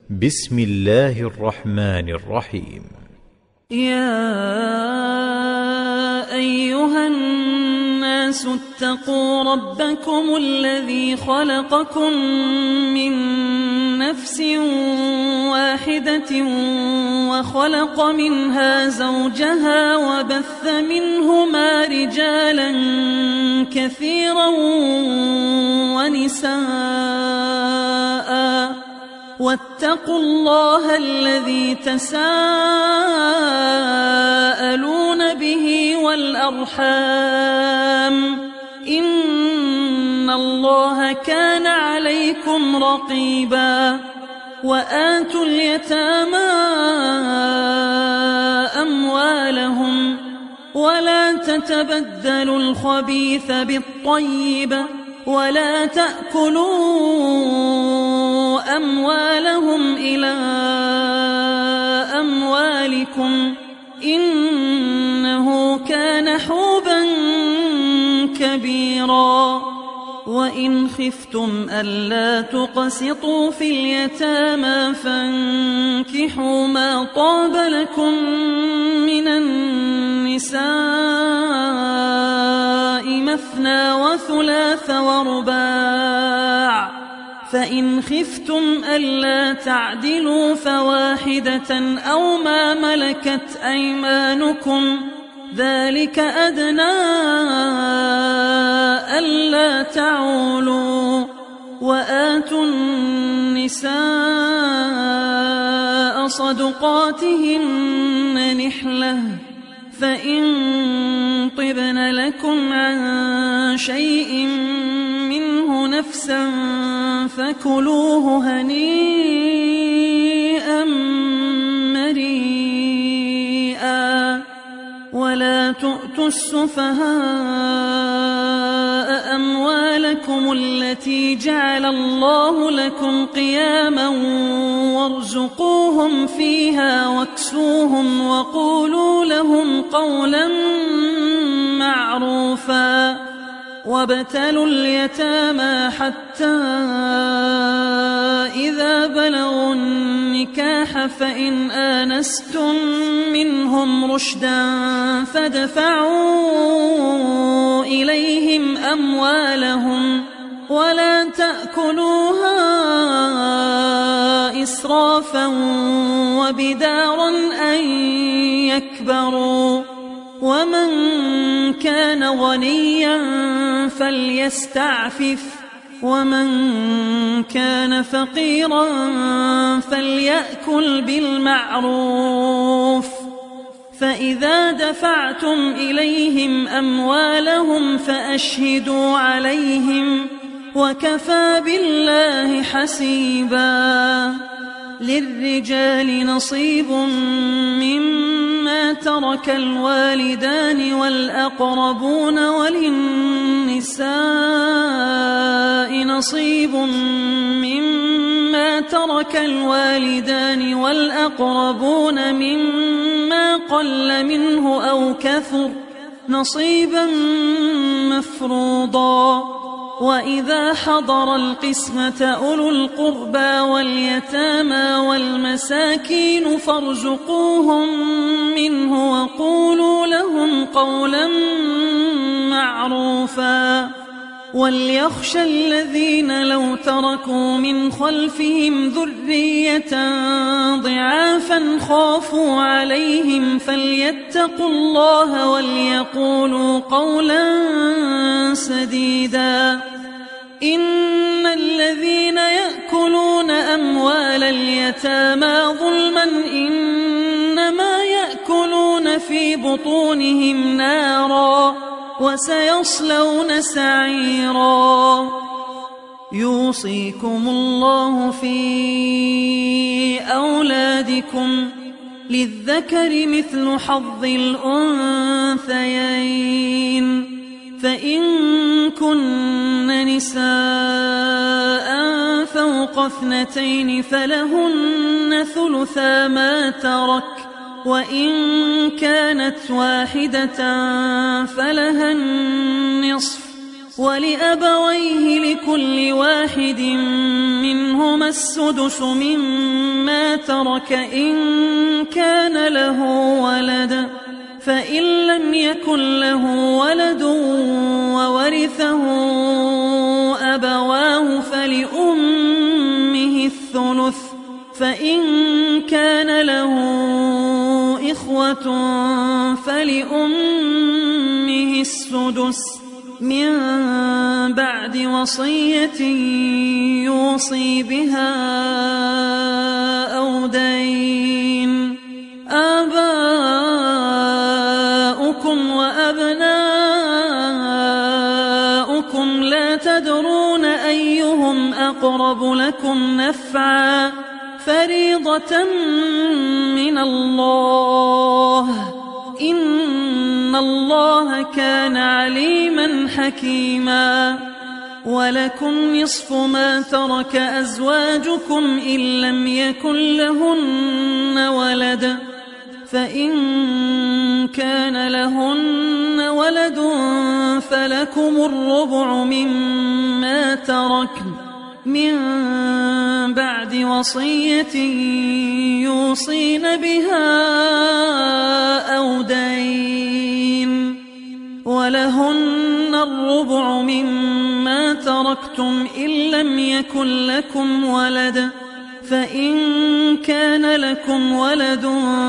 بسم الله الرحمن الرحيم. يا أيها الناس اتقوا ربكم الذي خلقكم من نفس واحدة وخلق منها زوجها وبث منهما رجالا كثيرا ونساء واتقوا الله الذي تساءلون به والأرحام إن الله كان عليكم رقيبا. وآتوا اليتامى أموالهم ولا تتبدلوا الخبيث بالطيب ولا تأكلوا أموالهم إلى أموالكم إنه كان حوبا كبيرا. وإن خفتم ألا تقسطوا في اليتامى فانكحوا ما طاب لكم من النساء مثنى وثلاث ورباع، فإن خفتم ألا تعدلوا فواحدة أو ما ملكت أيمانكم ذلك أدنى ألا تعولوا. وآتوا النساء صدقاتهن نحلة فإن طبن لكم عن شيء منه نفسا فكلوه هنيئا مريئا. ولا تؤتوا السفهاء أموالكم التي جعل الله لكم قياما وارزقوهم فيها واكسوهم وقولوا لهم قولا معروفا. وابتلوا اليتامى حتى إذا بلغوا النكاح فإن آنستم منهم رشدا فادفعوا إليهم أموالهم ولا تأكلوها إسرافا وبدارا أن يكبروا. ومن كان غنيا فليستعفف ومن كان فقيرا فليأكل بالمعروف. فإذا دفعتم إليهم أموالهم فأشهدوا عليهم وكفى بالله حسيبا. للرجال نصيب مما ترك الوالدان والأقربون وللنساء نصيب مما ترك الوالدان والأقربون مما قل منه أو كثر نصيبا مفروضا. وإذا حضر القسمة أولو القربى واليتامى والمساكين فارزقوهم منه وقولوا لهم قولا معروفا. وليخشى الذين لو تركوا من خلفهم ذرية ضعافا خافوا عليهم فليتقوا الله وليقولوا قولا سديدا. إن الذين يأكلون أموال اليتامى ظلما إنما يأكلون في بطونهم نارا وسيصلون سعيرا. يوصيكم الله في أولادكم للذكر مثل حظ الأنثيين. فإن كن نساء فوق 2 فلهن ثلثا ما ترك وإن كانت واحدة فلها النصف ولأبويه لكل واحد منهما منهما السدس مما ترك إن كان له ولد، فإن لم يكن له ولد وورثه أبواه فلأمه الثلث، فإن كان له إخوة فلأمه السدس من بعد وصية يوصي بها أو دين. آباؤكم وأبناؤكم لا تدرون أيهم أقرب لكم نفعا، فريضة من الله، إن الله كان عليما حكيما. ولكم نصف ما ترك أزواجكم إن لم يكن لهن ولد، فإن كان لهن ولد فلكم الربع مما تركن من بعد وصية يوصين بها أو دين. ولهن الربع مما تركتم إن لم يكن لكم ولد، فإن كان لكم ولد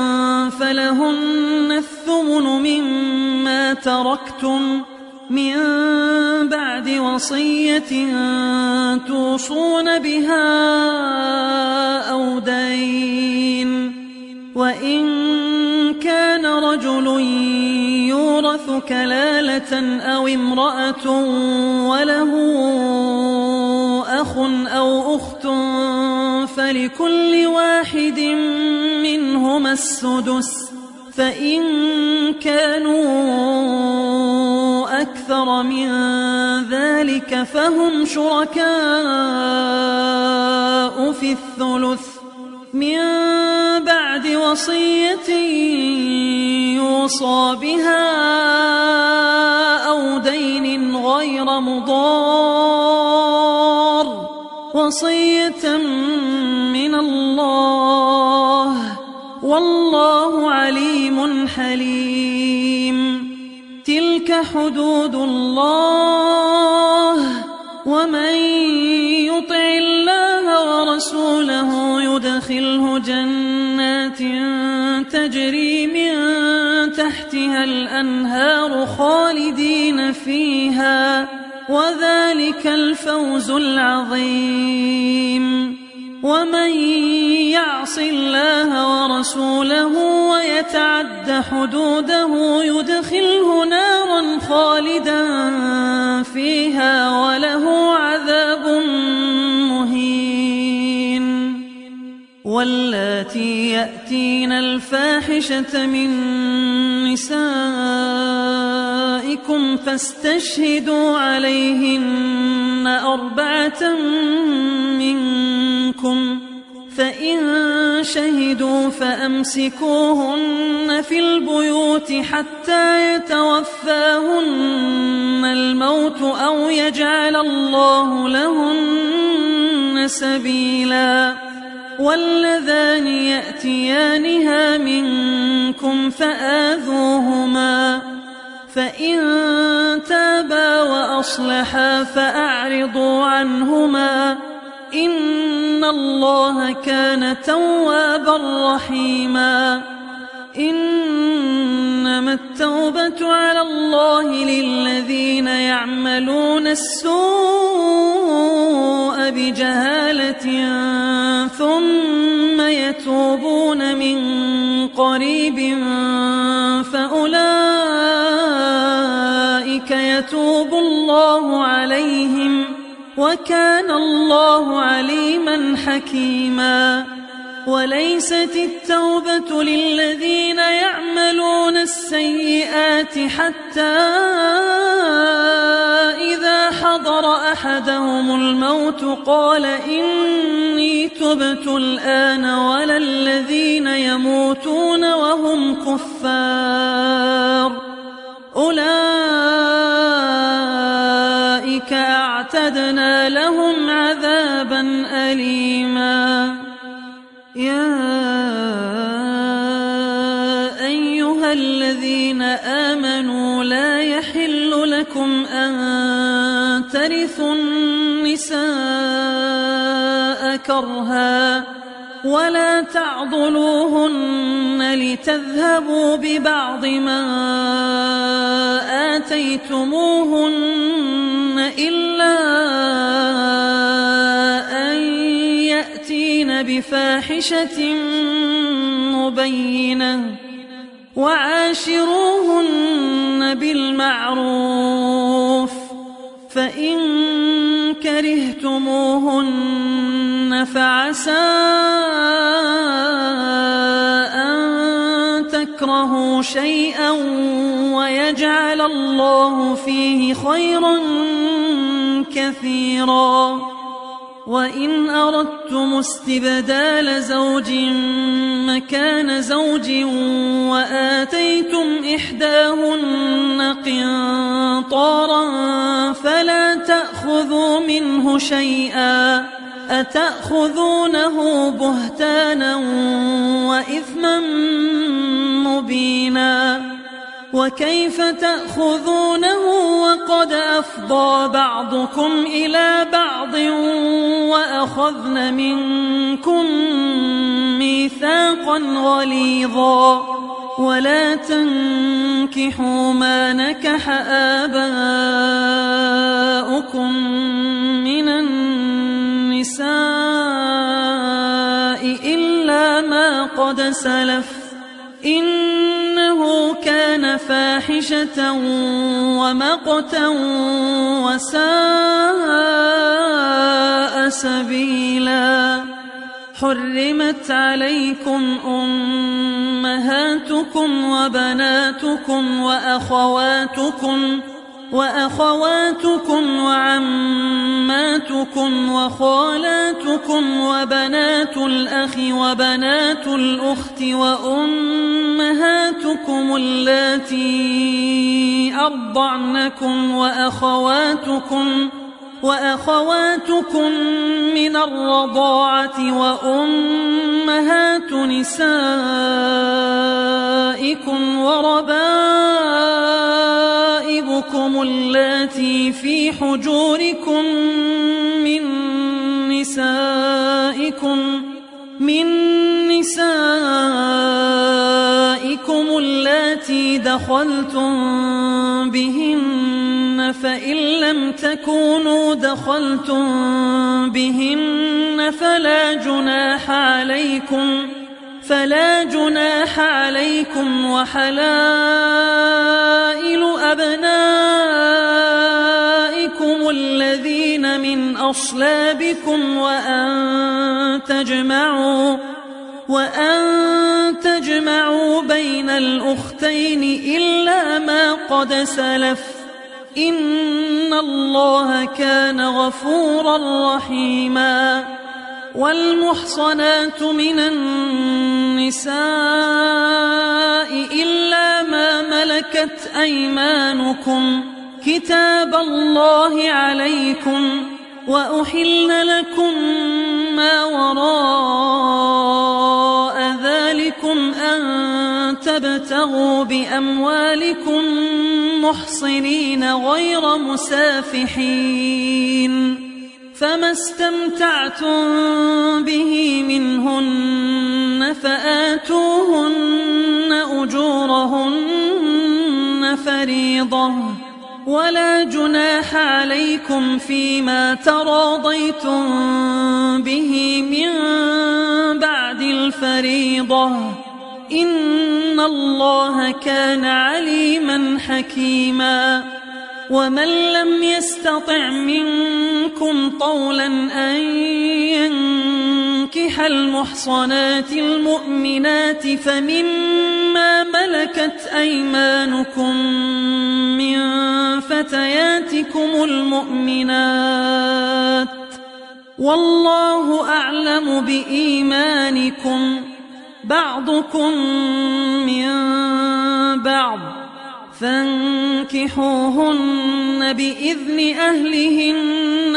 فلهن الثمن مما تركتم من بعد وصية توصون بها أو دين. وإن كان رجل يورث كلالة أو امرأة وله أخ أو أخت فلكل واحد منهما السدس، فإن كانوا أكثر من ذلك فهم شركاء في الثلث من بعد وصية يوصى بها أو دين غير مضار، وصية من الله، والله عليم حليم. تلك حدود الله، ومن يطع الله ورسوله يدخله جنات تجري من تحتها الأنهار خالدين فيها، وذلك الفوز العظيم. ومن يعص الله ورسوله ويتعد حدوده يدخله نارا خالدا فيها وله عذاب مهين. واللاتي يأتين الفاحشة من نسائكم فاستشهدوا عليهن 4 منكم، فإن شهدوا فأمسكوهن في البيوت حتى يتوفاهن الموت أو يجعل الله لهن سبيلا. واللذان يأتيانها منكم فآذوهما، فإن تابا وأصلحا فأعرضوا عنهما، إن الله كان توابا رحيما. إنما التوبة على الله للذين يعملون السوء بجهالة ثم يتوبون من قريب فأولئك يتوب الله عليهم، وكان الله عليما حكيما. وليست التوبة للذين يعملون السيئات حتى إذا حضر أحدهم الموت قال إني تبت الآن، ولا الذين يموتون وهم كفار، أولئك أعتدنا لهم عذابا عذابا أليما. يا أيها الذين آمنوا لا يحل لكم أن ترثوا النساء كرها ولا تعضلوهن لتذهبوا ببعض ما آتيتموهن إلا أن يأتين بفاحشة مبينة وعاشروهن بالمعروف فإن كرهتموهن فعسى أن تكرهوا شيئا ويجعل الله فيه خيرا كثيرا. وإن أردتم استبدال زوج مكان زوج وآتيتم إحداهن قنطارا فلا تأخذوا منه شيئا أتأخذونه بهتانا وإثما مبينا. وكيف تأخذونه وقد أفضى بعضكم إلى بعض وأخذن منكم ميثاقا غليظا. ولا تنكحوا ما نكح آباؤكم من النساء إلا ما قد سلف إنه كان فاحشة ومقتا وساء سبيلا. حرمت عليكم أمهاتكم وبناتكم وأخواتكم وعماتكم وخالاتكم وبنات الأخ وبنات الأخت وأمهاتكم اللاتي أرضعنكم وأخواتكم من الرضاعة وأمهات نسائكم وربائبكم اللاتي في حجوركم من نسائكم اللاتي دخلتم بهن فإن لم تكونوا دخلتم بهن فلا جناح عليكم وحلائل أبنائكم الذين من أصلابكم وأن تجمعوا بين الأختين إلا ما قد سلف إن الله كان غفورا رحيما. والمحصنات من النساء إلا ما ملكت أيمانكم كتاب الله عليكم وأحل لكم ما وراء ذلكم أن تبتغوا بأموالكم محصنين غير مسافحين فما استمتعتم به منهن فآتوهن أجورهن فريضة ولا جناح عليكم فيما تراضيتم به من بعد الفريضة إن الله كان عليما حكيما. ومن لم يستطع منكم طولا أن ينكح المحصنات المؤمنات فمما ملكت أيمانكم من فتياتكم المؤمنات والله أعلم بإيمانكم بعضكم من بعض فانكحوهن بإذن أهلهن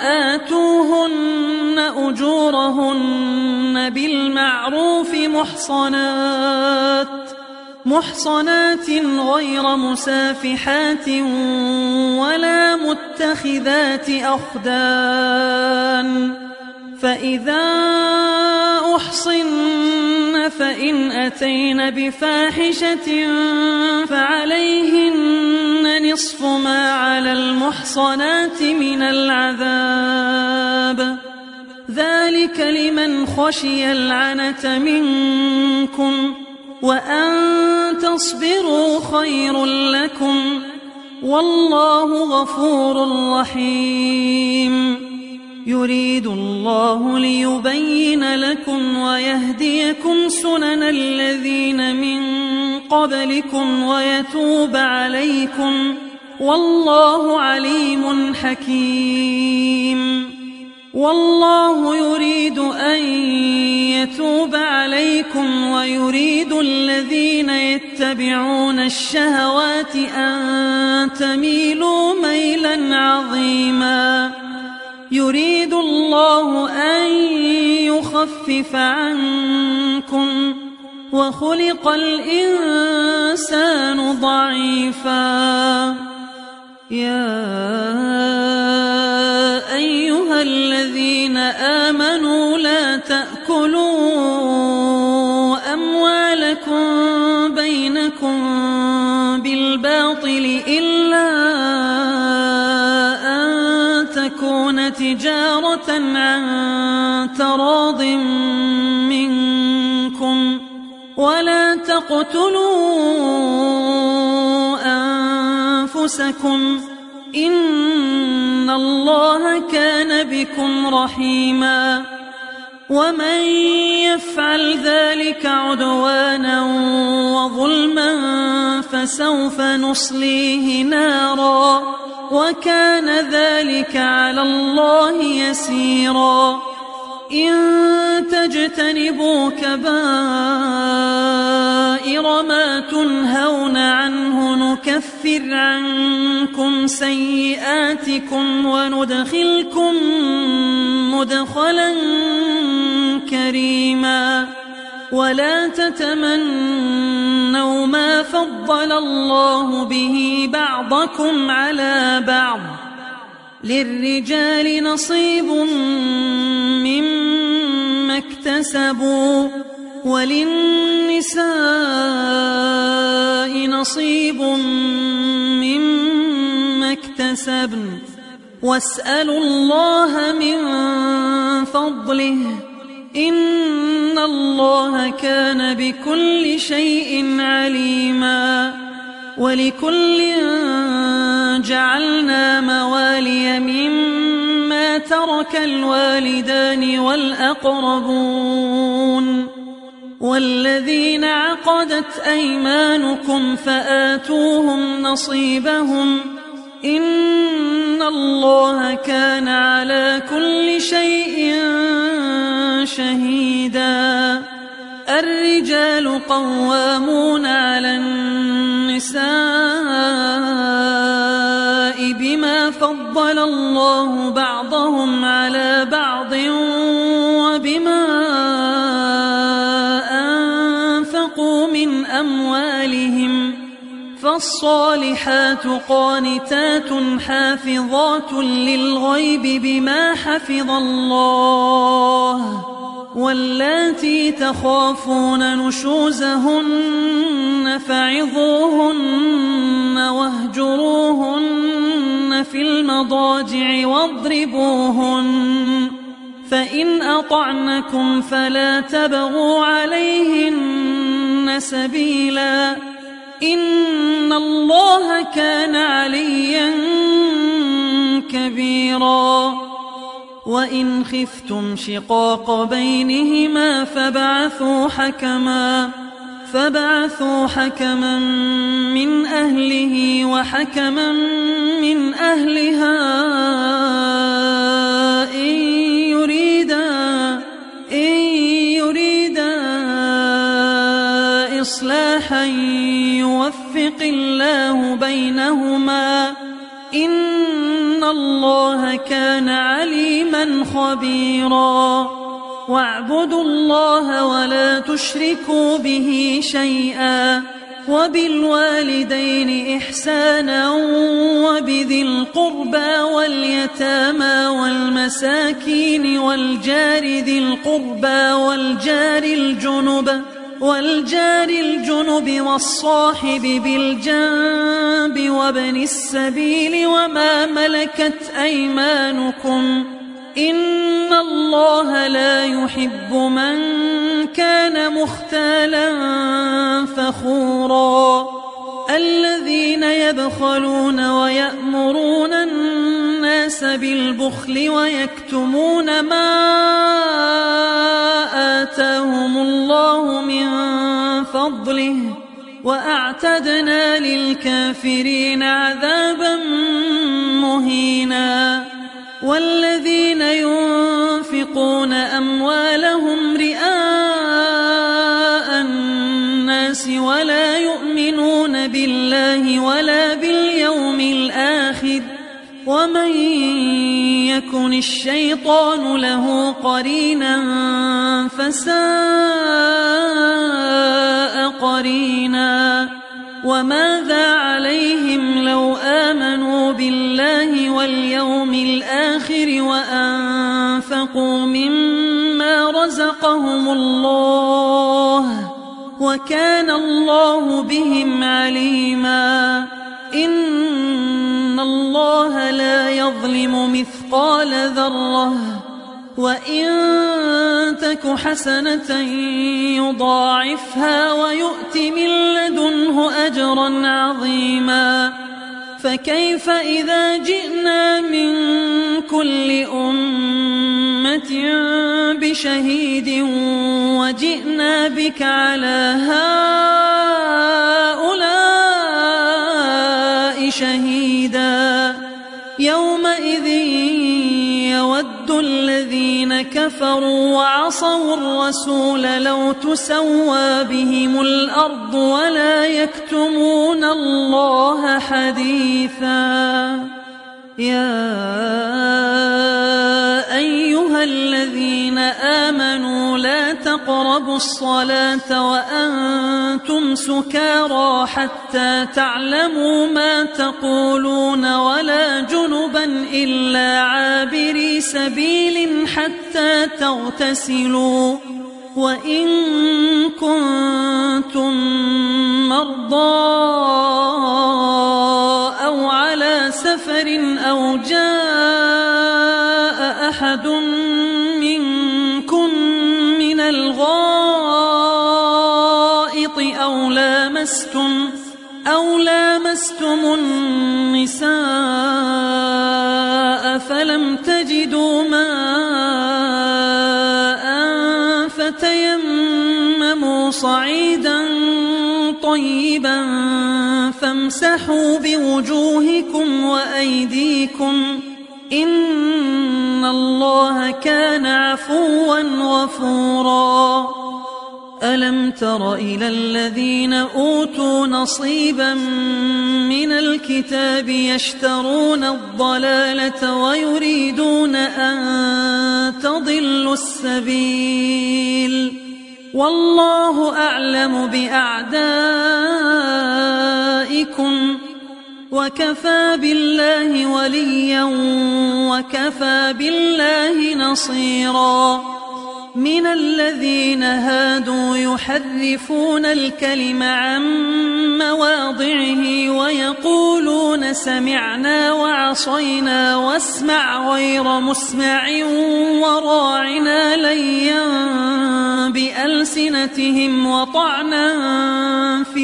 وآتوهن أجورهن بالمعروف محصنات غير مسافحات ولا متخذات أخدان. فإذا أحصن فإن أتين بفاحشة فعليهن نصف ما على المحصنات من العذاب، ذلك لمن خشي العنة منكم، وأن تصبروا خير لكم، والله غفور رحيم. يريد الله ليبين لكم ويهديكم سنن الذين من قبلكم ويتوب عليكم، والله عليم حكيم. والله يريد أن يتوب عليكم ويريد الذين يتبعون الشهوات أن تميلوا ميلا عظيما. يريد الله أن يخفف عنكم، وخلق الإنسان ضعيفا. يا أيها الذين آمنوا لا تأكلوا أموالكم بينكم بالباطل إلا أن تكون تجارة عن تراض منكم، ولا تقتلوا أنفسكم، إن الله كان بكم رحيما. ومن يفعل ذلك عدوانا وظلما فسوف نصليه نارا، وكان ذلك على الله يسيرا. إن تجتنبوا كبائر ما تنهون عنه نكفر عنكم سيئاتكم وندخلكم مدخلا كريما. ولا تتمنوا ما فضل الله به بعضكم على بعض، للرجال نصيب مما اكتسبوا وللنساء نصيب مما اكتسبن، واسألوا الله من فضله، إن الله كان بكل شيء عليما. ولكل جعلنا موالي مما ترك الوالدان والأقربون والذين عقدت أيمانكم فآتوهم نصيبهم، إن الله كان على كل شيء شهيدا. الرجال قوامون على النساء بما فضل الله بعضهم على بعض وبما أنفقوا من أموالهم، فالصالحات قانتات حافظات للغيب بما حفظ الله، واللاتي تخافون نشوزهن فعظوهن واهجروهن في المضاجع واضربوهن، فإن أطعنكم فلا تبغوا عليهن سبيلا، إن الله كان عليا كبيرا. وإن خفتم شقاق بينهما فبعثوا حكما من أهله وحكما من أهلها إن يريدا وإصلاحا يوفق الله بينهما إن الله كان عليما خبيرا واعبدوا الله ولا تشركوا به شيئا وبالوالدين إحسانا وبذي القربى واليتامى والمساكين والجار ذي القربى والجار الجنب والصاحب بالجنب وابن السبيل وما ملكت أيمانكم إن الله لا يحب من كان مختالا فخورا الذين يبخلون ويأمرون الناس بالبخل ويكتمون ما آتاهم الله من فضله وأعتدنا للكافرين عذابا مهينا والذين ينفقون أموالهم رئاء الناس ولا يؤمنون بالله ولا باليوم الآخر ومن يكن الشيطان له قرينا فساء قرينا وماذا عليهم لو آمنوا بالله واليوم الآخر وأنفقوا مما رزقهم الله وكان الله بهم عليما إن الله لا يظلم مثقال ذرة وإن تك حسنة يضاعفها ويؤت من لدنه أجرا عظيما فكيف إذا جئنا من كل أمة بشهيد وجئنا بك على هؤلاء شهيدا يومئذ يود الذين كفروا وعصوا الرسول لو تسوى بهم الأرض ولا يكتمون الله حديثا يا أيها الذين آمنوا لا تقربوا الصلاة وأنتم سكارى حتى تعلموا ما تقولون ولا جنبا إلا عابري سبيل حتى تغتسلوا وإن كنتم مرضى أو على سفر أو جاء أحد منكم من الغائط أو لامستم النساء فلم تجدوا ماء فتيمموا صعيدا طيبا فامسحوا بوجوهكم وأيديكم إن الله كان عفوا غفورا ألم تر إلى الذين أوتوا نصيبا من الكتاب يشترون الضلالة ويريدون أن تضلوا السبيل والله أعلم بأعدائكم وكفى بالله وليا وكفى بالله نصيرا من الذين هادوا يحرفون الكلم عن مواضعه ويقولون سمعنا وعصينا واسمع غير مسمع وراعنا ليا بألسنتهم وطعنا في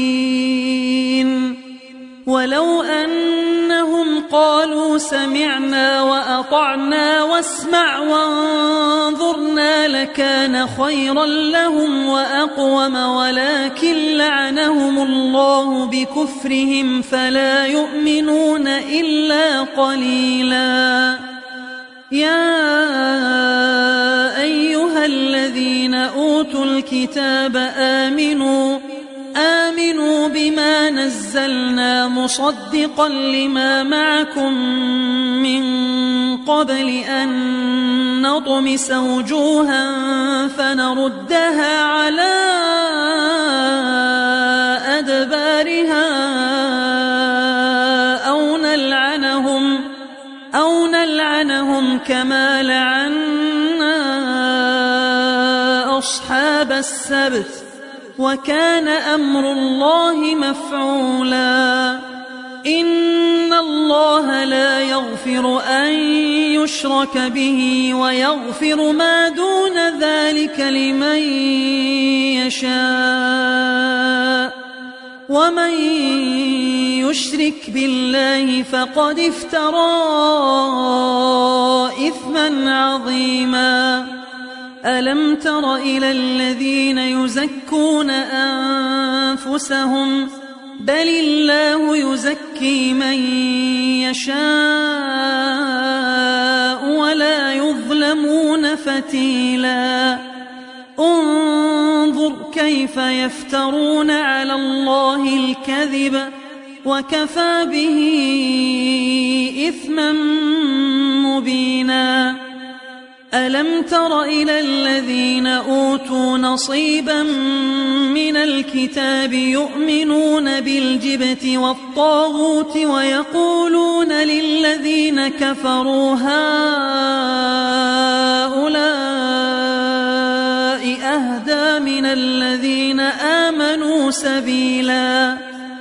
الدين ولو أنهم قالوا سمعنا وأطعنا واسمع وانظرنا لكان خيرا لهم وأقوم ولكن لعنهم الله بكفرهم فلا يؤمنون إلا قليلا يا أيها الذين أوتوا أوتوا الكتاب آمنوا بما نزلنا مصدقا لما معكم من قبل أن نطمس وجوها فنردها على أدبارها أو نلعنهم كما لعنا أصحاب السبت وكان أمر الله مفعولا إن الله لا يغفر أن يشرك به ويغفر ما دون ذلك لمن يشاء ومن يشرك بالله فقد افترى إثما عظيما ألم تر إلى الذين يزكون أنفسهم بل الله يزكي من يشاء ولا يظلمون فتيلا انظر كيف يفترون على الله الكذب وكفى به إثما مبينا ألم تر إلى الذين أوتوا نصيبا من الكتاب يؤمنون بالجبت والطاغوت ويقولون للذين كفروا هؤلاء أهدى من الذين آمنوا سبيلا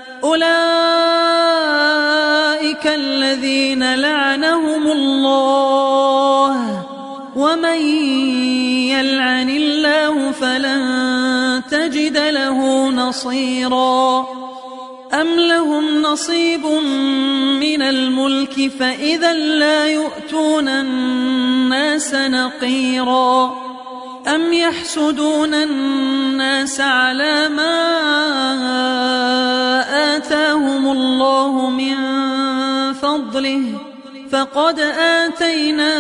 أولئك الذين لعنهم الله ومن يلعن الله فلن تجد له نصيرا أم لهم نصيب من الملك فإذا لا يؤتون الناس نقيرا أم يحسدون الناس على ما آتاهم الله من فضله فقد آتينا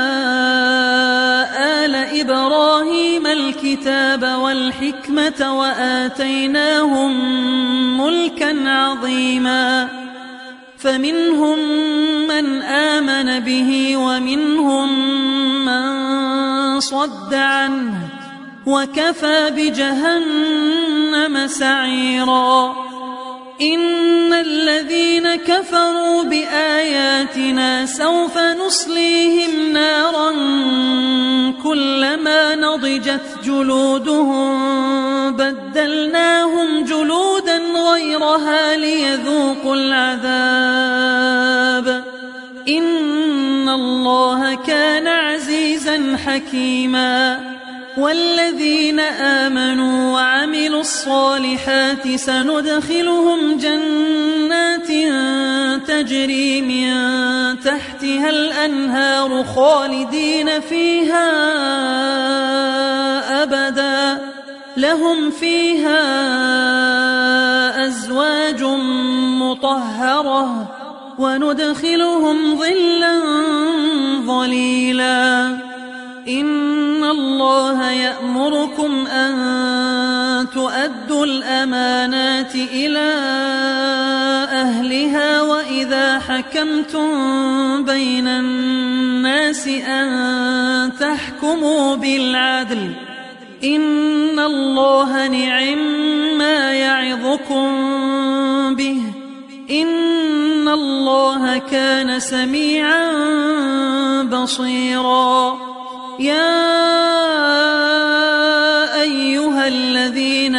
آل إبراهيم الكتاب والحكمة وآتيناهم ملكا عظيما فمنهم من آمن به ومنهم من صد عنه وكفى بجهنم سعيرا إن الذين كفروا بآياتنا سوف نصليهم نارا كلما نضجت جلودهم بدلناهم جلودا غيرها ليذوقوا العذاب إن الله كان عزيزا حكيما والذين آمنوا وعملوا الصالحات سندخلهم جنات تجري من تحتها الأنهار خالدين فيها أبدا لهم فيها أزواج مطهرة وندخلهم ظلا ظليلا إن الله يأمركم أن تؤدوا الأمانات إلى أهلها وإذا حكمتم بين الناس أن تحكموا بالعدل إن الله نعما يعظكم به إن الله كان سميعا بصيرا يا أيها الذين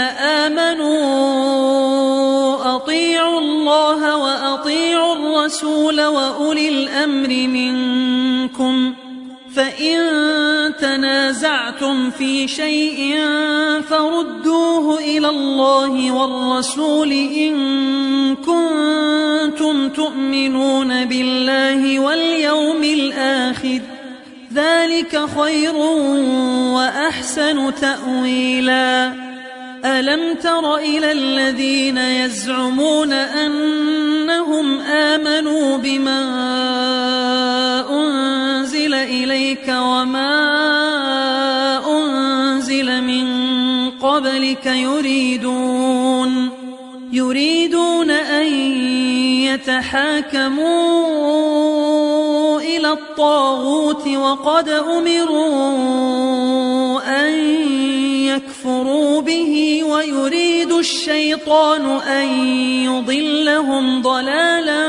آمنوا أطيعوا الله وأطيعوا الرسول وأولي الأمر منكم فإن تنازعتم في شيء فردوه إلى الله والرسول إن كنتم تؤمنون بالله واليوم الآخر ذلك خير وأحسن تأويلا ألم تر إلى الذين يزعمون أنهم آمنوا بما أنزل إليك وما أنزل من قبلك يريدون أن يتحاكموا إلى الطاغوت وقد أمروا أن يكفروا به ويريد الشيطان أن يضلهم ضلالا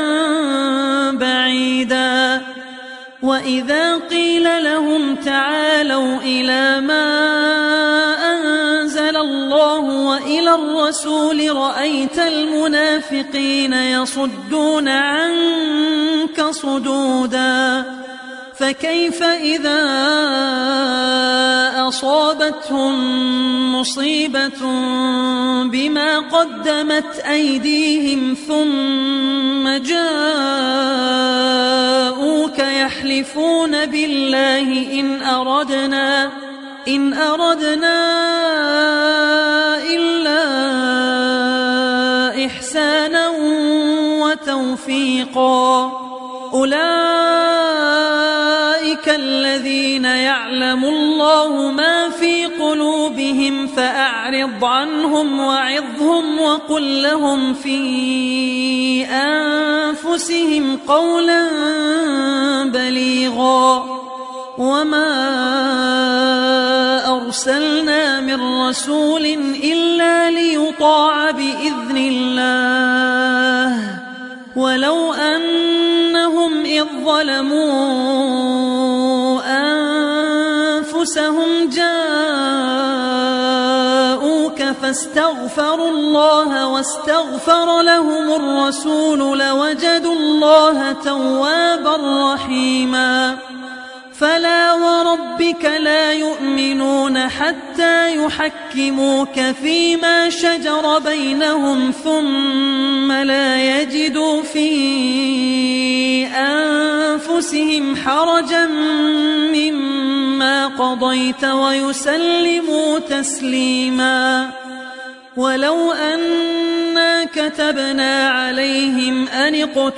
بعيدا وإذا قيل لهم تعالوا إلى ما أنزل الله وإلى الرسول رأيت المنافقين يصدون عنك صدودا فكيف إذا أصابتهم مصيبة بما قدمت أيديهم ثم جاءوك يحلفون بالله إن أردنا إلا إحسانا وتوفيقا أولئك الذين يعلم الله ما في قلوبهم فأعرض عنهم وعظهم وقل لهم في أنفسهم قولا بليغا وما أرسلنا من رسول إلا ليطاع بإذن الله ولو أنهم إذ ظلموا أنفسهم جاءوك فاستغفروا الله واستغفر لهم الرسول لوجدوا الله توابا رحيما فلا وربك لا يؤمنون حتى يحكموك فيما شجر بينهم ثم لا يجدوا في أنفسهم حرجا مما قضيت ويسلموا تسليما ولو أنا كتبنا عليهم أن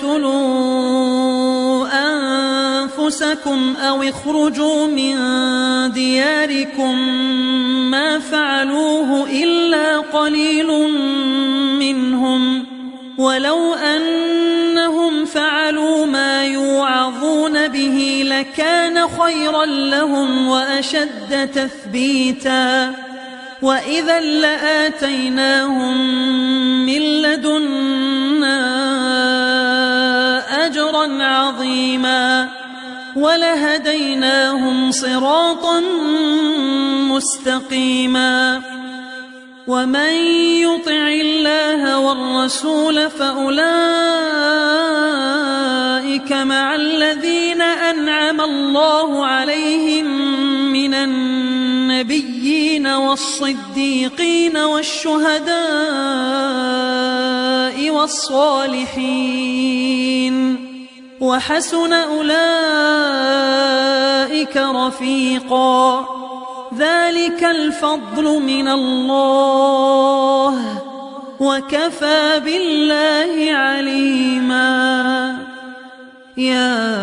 اقتلوا أنفسكم أو اخرجوا من دياركم ما فعلوه إلا قليل منهم ولو أنهم فعلوا ما يوعظون به لكان خيرا لهم وأشد تثبيتا وإذا لآتيناهم من لدنا أجرا عظيما ولهديناهم صراطا مستقيما ومن يطع الله والرسول فأولئك مع الذين أنعم الله عليهم من النبيين والصديقين والشهداء والصالحين وحسن أولئك رفيقا ذلك الفضل من الله وكفى بالله عليما يا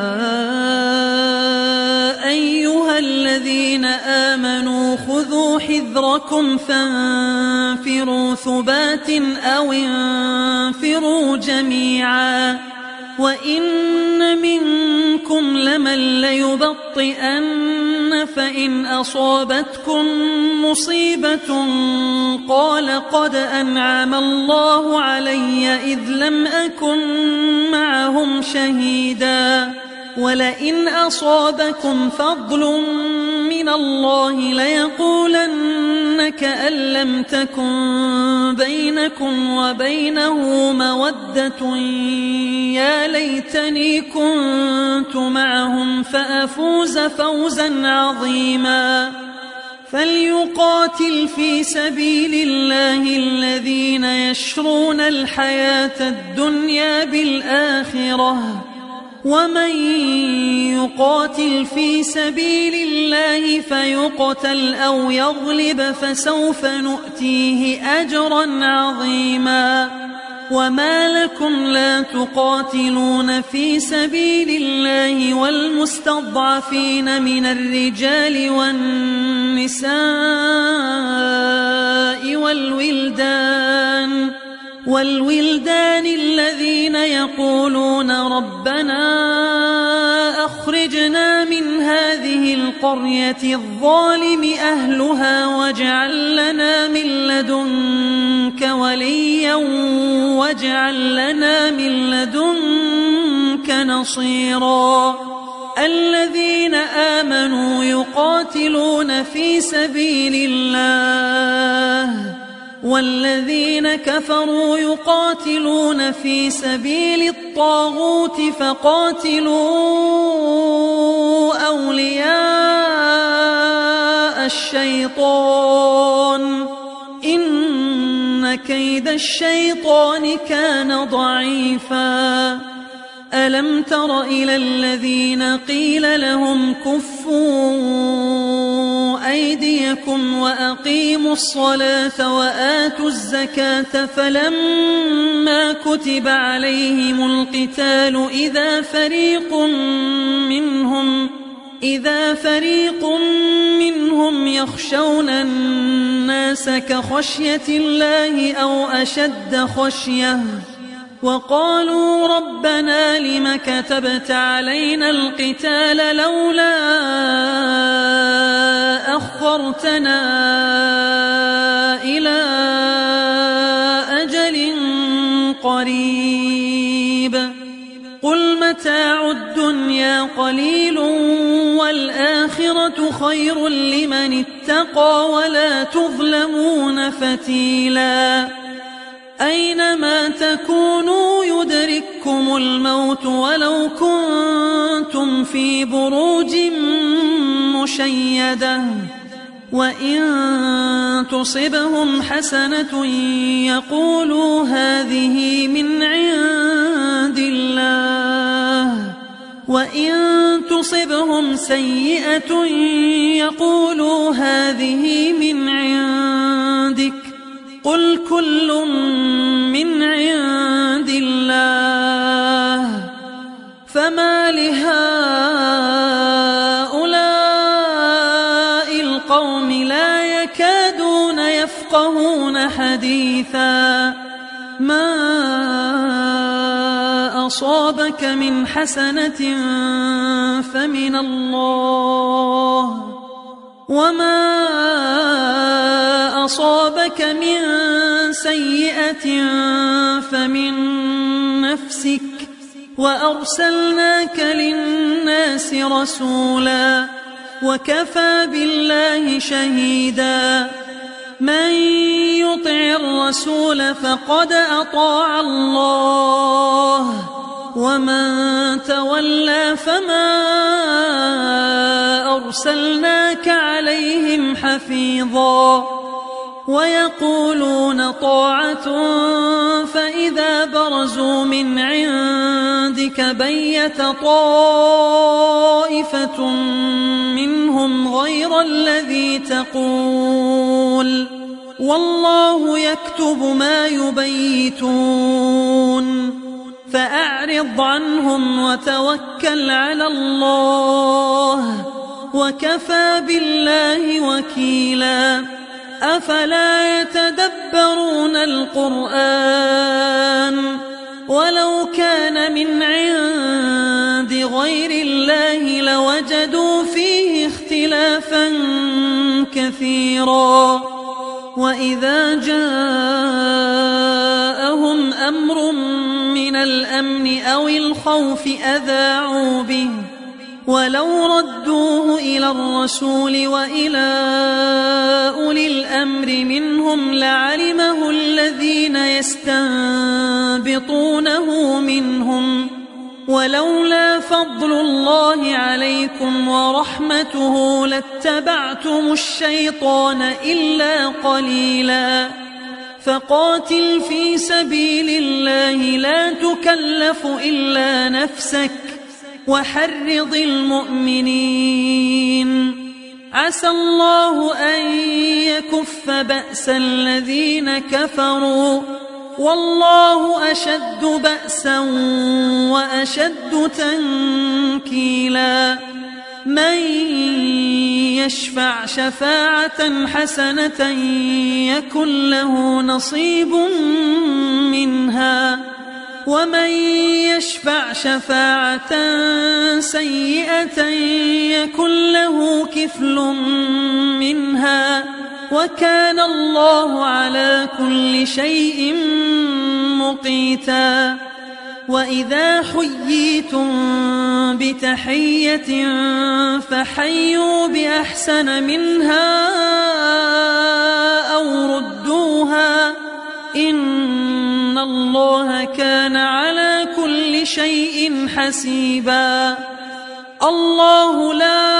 أيها الذين آمنوا خذوا حذركم فانفروا ثبات أو انفروا جميعا وإن منكم لمن ليبطئن فإن أصابتكم مصيبة قال قد أنعم الله علي إذ لم أكن معهم شهيدا ولئن أصابكم فضل من الله ليقولن كأن لم تكن بينكم وبينه مودة يا ليتني كنت معهم فأفوز فوزا عظيما فليقاتل في سبيل الله الذين يشرون الحياة الدنيا بالآخرة ومن يقاتل في سبيل الله فيقتل أو يغلب فسوف نؤتيه أجرا عظيما وما لكم لا تقاتلون في سبيل الله والمستضعفين من الرجال والنساء والولدان الذين يقولون ربنا أخرجنا من هذه القرية الظالم أهلها واجعل لنا من لدنك وليا واجعل لنا من لدنك نصيرا الذين آمنوا يقاتلون في سبيل الله والذين كفروا يقاتلون في سبيل الطاغوت فقاتلوا أولياء الشيطان إن كيد الشيطان كان ضعيفا ألم تر إلى الذين قيل لهم كفوا أيديكم وأقيموا الصلاة وآتوا الزكاة فلما كتب عليهم القتال إذا فريق منهم يخشون الناس كخشية الله أو أشد خشية وقالوا ربنا لم كتبت علينا القتال لولا أخرتنا إلى أجل قريب قل متاع الدنيا قليل والآخرة خير لمن اتقى ولا تظلمون فتيلا أينما تكونوا يدرككم الموت ولو كنتم في بروج مشيدة وإن تصبهم حسنة يقولوا هذه من عند الله وإن تصبهم سيئة يقولوا هذه من عندك قل كل من عند الله فما لهؤلاء القوم لا يكادون يفقهون حديثا ما أصابك من حسنة فمن الله وما أصابك من سيئة فمن نفسك وأرسلناك للناس رسولا وكفى بالله شهيدا من يطع الرسول فقد أطاع الله ومن تولى فما أرسلناك عليهم حفيظا ويقولون طاعة فإذا برزوا من عندك بيت طائفة منهم غير الذي تقول والله يكتب ما يبيتون فأعرض عنهم وتوكل على الله وكفى بالله وكيلا أفلا يتدبرون القرآن ولو كان من عند غير الله لوجدوا فيه اختلافا كثيرا وإذا جاءهم أمر من الأمن أو الخوف أذاعوا به ولو ردوه إلى الرسول وإلى أولي الأمر منهم لعلمه الذين يستنبطونه منهم ولولا فضل الله عليكم ورحمته لاتبعتم الشيطان إلا قليلا فقاتل في سبيل الله لا تكلف إلا نفسك وحرض المؤمنين عسى الله أن يكف بأس الذين كفروا والله أشد بأسا وأشد تنكيلا من يشفع شفاعة حسنة يكن له نصيب منها ومن يشفع شفاعة سيئة يكن له كفل منها وكان الله على كل شيء مقيتا. وإذا حييتم بتحية فحيوا بأحسن منها أو ردوها إن الله كان على كل شيء حسيبا. الله لا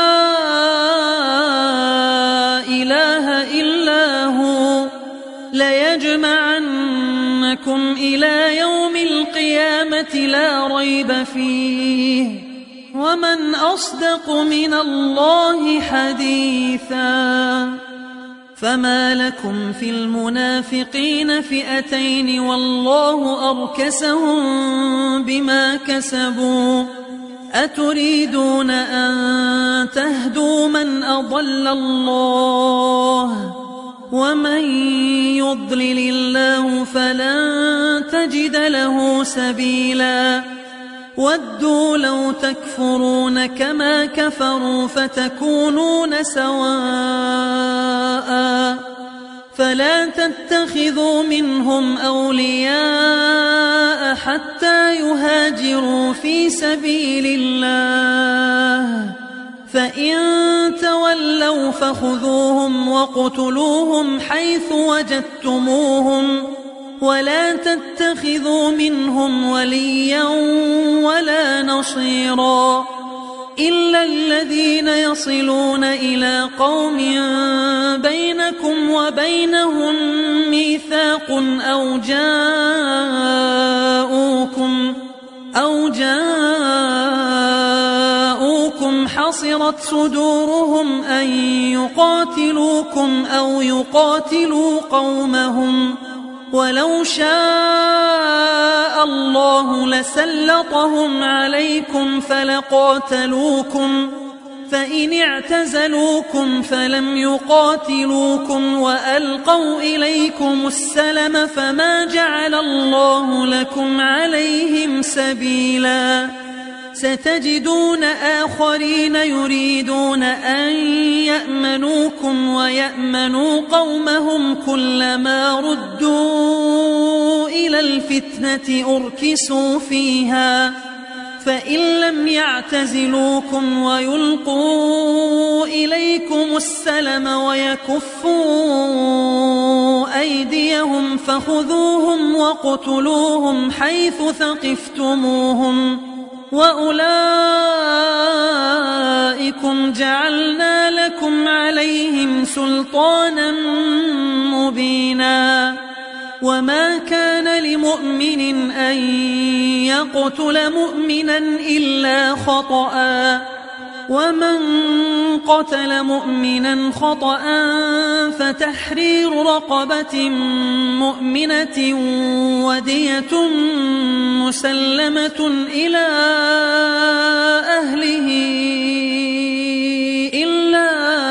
إله إلا هو ليجمعنكم إلى يوم القيامة لا ريب فيه ومن أصدق من الله حديثا. فما لكم في المنافقين فئتين والله أركسهم بما كسبوا أتريدون أن تهدوا من أضل الله ومن يضلل الله فلن تجد له سبيلا. ودوا لو تكفرون كما كفروا فتكونون سواء فلا تتخذوا منهم أولياء حتى يهاجروا في سبيل الله فإن تولوا فخذوهم واقتلوهم حيث وجدتموهم ولا تتخذوا منهم وليا ولا نصيرا إلا الذين يصلون إلى قوم بينكم وبينهم ميثاق أو جاءوكم حصرت صدورهم أن يقاتلوكم أو يقاتلوا قومهم ولو شاء الله لسلطهم عليكم فلقاتلوكم فإن اعتزلوكم فلم يقاتلوكم وألقوا إليكم السلم فما جعل الله لكم عليهم سبيلا. ستجدون آخرين يريدون أن يأمنوكم ويأمنوا قومهم كلما ردوا إلى الفتنة أركسوا فيها فإن لم يعتزلوكم ويلقوا إليكم السلم ويكفوا أيديهم فخذوهم واقتلوهم حيث ثقفتموهم وأولئكم جعلنا لكم عليهم سلطانا مبينا. وما كان لمؤمن أن يقتل مؤمنا إلا خطأ ومن قتل مؤمنا خطأ فتحرير رقبة مؤمنة ودية مسلمة إلى أهله إلا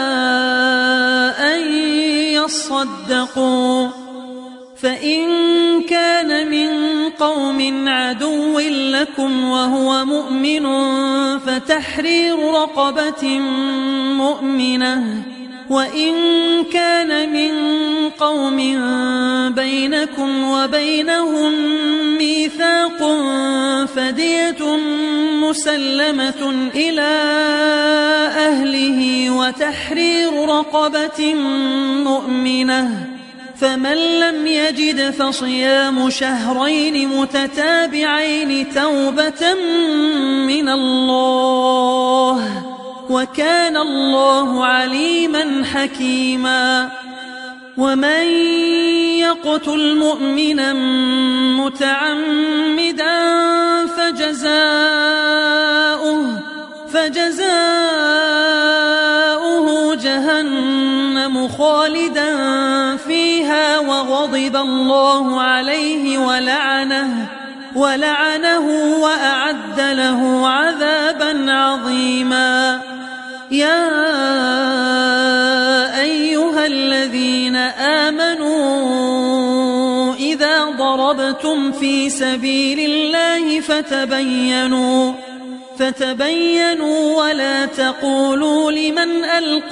أن يصدقوا فإن كان من قوم عدو لكم وهو مؤمن فتحرير رقبة مؤمنة وإن كان من قوم بينكم وبينهم ميثاق فدية مسلمة إلى أهله وتحرير رقبة مؤمنة فمن لم يجد فصيام شهرين متتابعين توبة من الله وكان الله عليما حكيما. ومن يقتل مؤمنا متعمدا فجزاؤه جهنم خالدا فيها وغضب الله عليه ولعنه وأعد له عذابا عظيما. يا أيها الذين آمنوا إذا ضربتم في سبيل الله فتبينوا ولا تقولوا لمن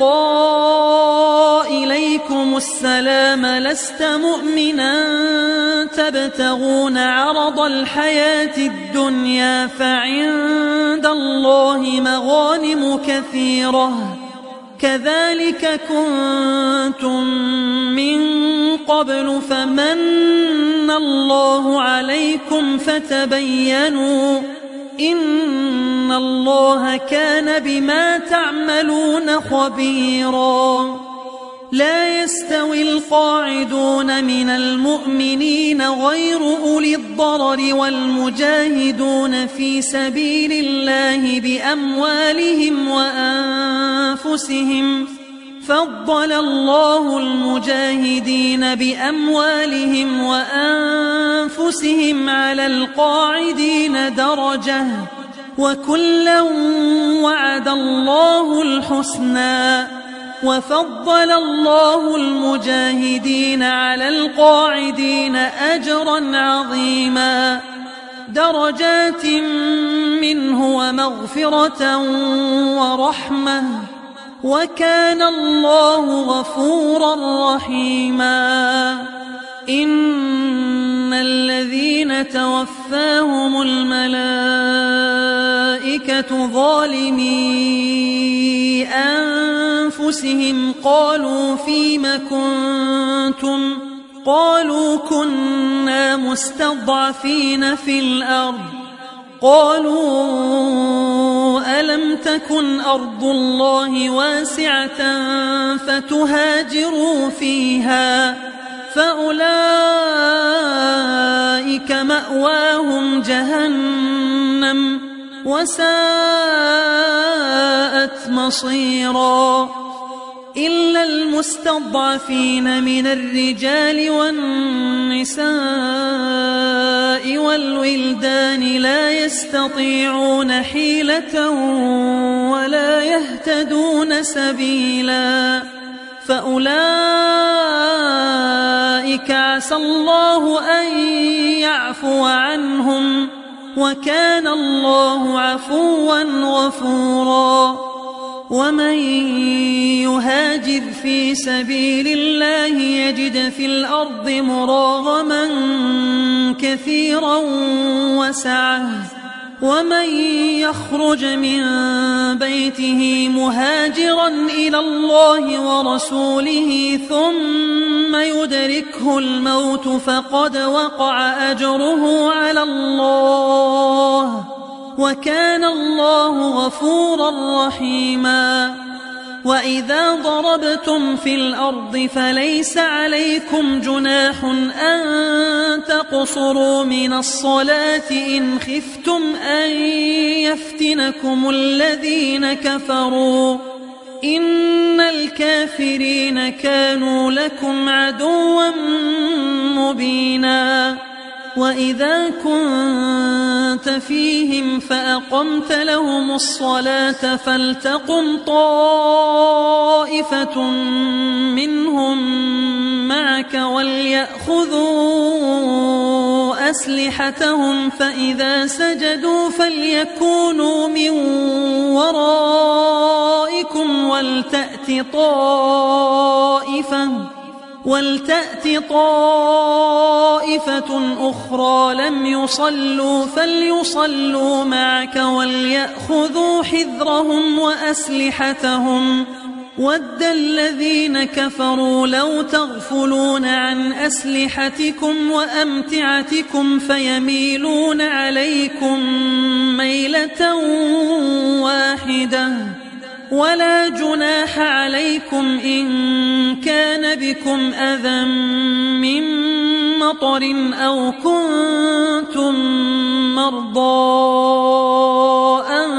ألقى إليكم السلام لست مؤمنا تبتغون عرض الحياة الدنيا فعند الله مغانم كثيرة كذلك كنتم من قبل فمن الله عليكم فتبينوا إن الله كان بما تعملون خبيرا لا يستوي القاعدون من المؤمنين غير أولي الضرر والمجاهدون في سبيل الله بأموالهم وأنفسهم فضل الله المجاهدين بأموالهم وأنفسهم على القاعدين درجة وكلا وعد الله الحسنى وفضل الله المجاهدين على القاعدين أجرا عظيما درجات منه ومغفرة ورحمة وكان الله غفورا رحيما إن الذين توفاهم الملائكة ظالمي أنفسهم قالوا فيم كنتم قالوا كنا مستضعفين في الأرض قالوا ألم تكن أرض الله واسعة فتهاجروا فيها فأولئك مأواهم جهنم وساءت مصيرا إلا المستضعفين من الرجال والنساء والولدان لا يستطيعون حيلة ولا يهتدون سبيلا فأولئك عسى الله أن يعفو عنهم وكان الله عفوا غفورا ومن يهاجر في سبيل الله يجد في الأرض مراغما كثيرا وسعة ومن يخرج من بيته مهاجرا إلى الله ورسوله ثم يدركه الموت فقد وقع أجره على الله وكان الله غفورا رحيما وإذا ضربتم في الأرض فليس عليكم جناح أن تقصروا من الصلاة إن خفتم أن يفتنكم الذين كفروا إن الكافرين كانوا لكم عدوا مبينا وإذا كنت فيهم فأقمت لهم الصلاة فلتقم طائفة منهم معك وليأخذوا أسلحتهم فإذا سجدوا فليكونوا من ورائكم ولتأت طائفة أخرى لم يصلوا فليصلوا معك وليأخذوا حذرهم وأسلحتهم ود الذين كفروا لو تغفلون عن أسلحتكم وأمتعتكم فيميلون عليكم ميلة واحدة ولا جناح عليكم إن كان بكم أذى من مطر أو كنتم مرضى أن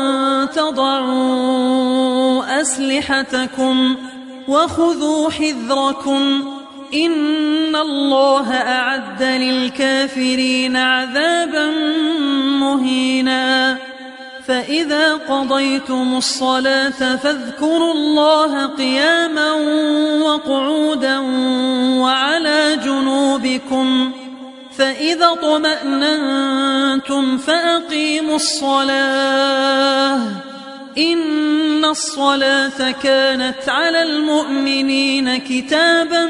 تضعوا أسلحتكم وخذوا حذركم إن الله أعد للكافرين عذابا مهينا فإذا قضيتم الصلاة فاذكروا الله قياما وقعودا وعلى جنوبكم، فإذا اطمأننتم فأقيموا الصلاة، إن الصلاة كانت على المؤمنين كتابا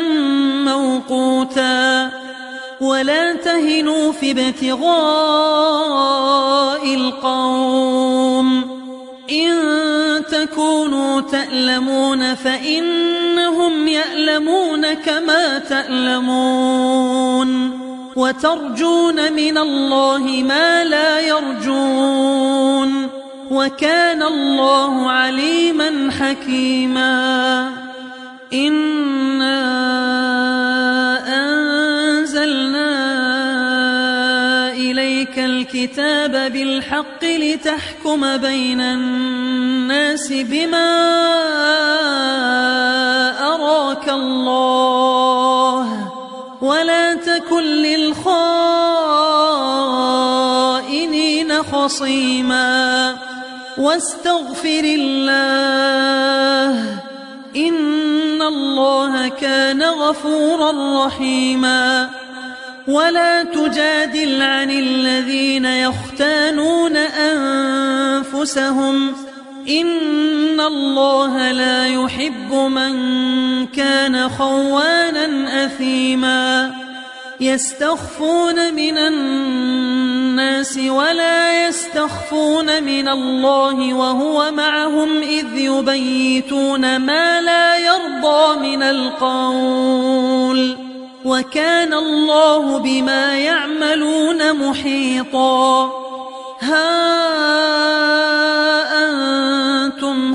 موقوتا. ولا تهنوا في ابتغاء القوم، إن تكونوا تألمون فإنهم يألمون كما تألمون، وترجون من الله ما لا يرجون، وكان الله عليما حكيما. إنا أنزلنا إليك الكتاب بالحق لتحكم بين الناس بما أراك الله، ولا تكن للخائنين خصيما، واستغفر الله، إن الله كان غفورا رحيما. ولا تجادل عن الذين يختانون أنفسهم، إن الله لا يحب من كان خوانا أثيما. يستخفون من الناس ولا يستخفون من الله وهو معهم إذ يبيتون ما لا يرضى من القول، وكان الله بما يعملون محيطا. ها أنتم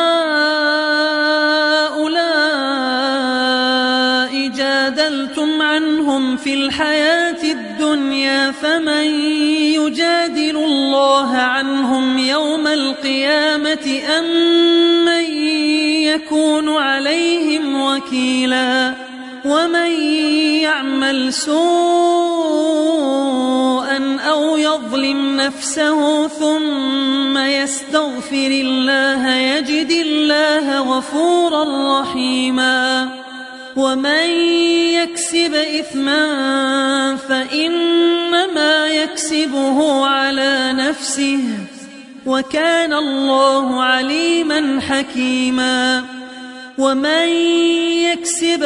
هؤلاء جادلتم عنهم في الحياة الدنيا، فمن يجادل الله عنهم يوم القيامة أم من يكون عليهم وكيلا. ومن يعمل سوءا أو يظلم نفسه ثم يستغفر الله يجد الله غفورا رحيما. ومن يكسب إثما فإنما يكسبه على نفسه، وكان الله عليما حكيما. ومن يكسب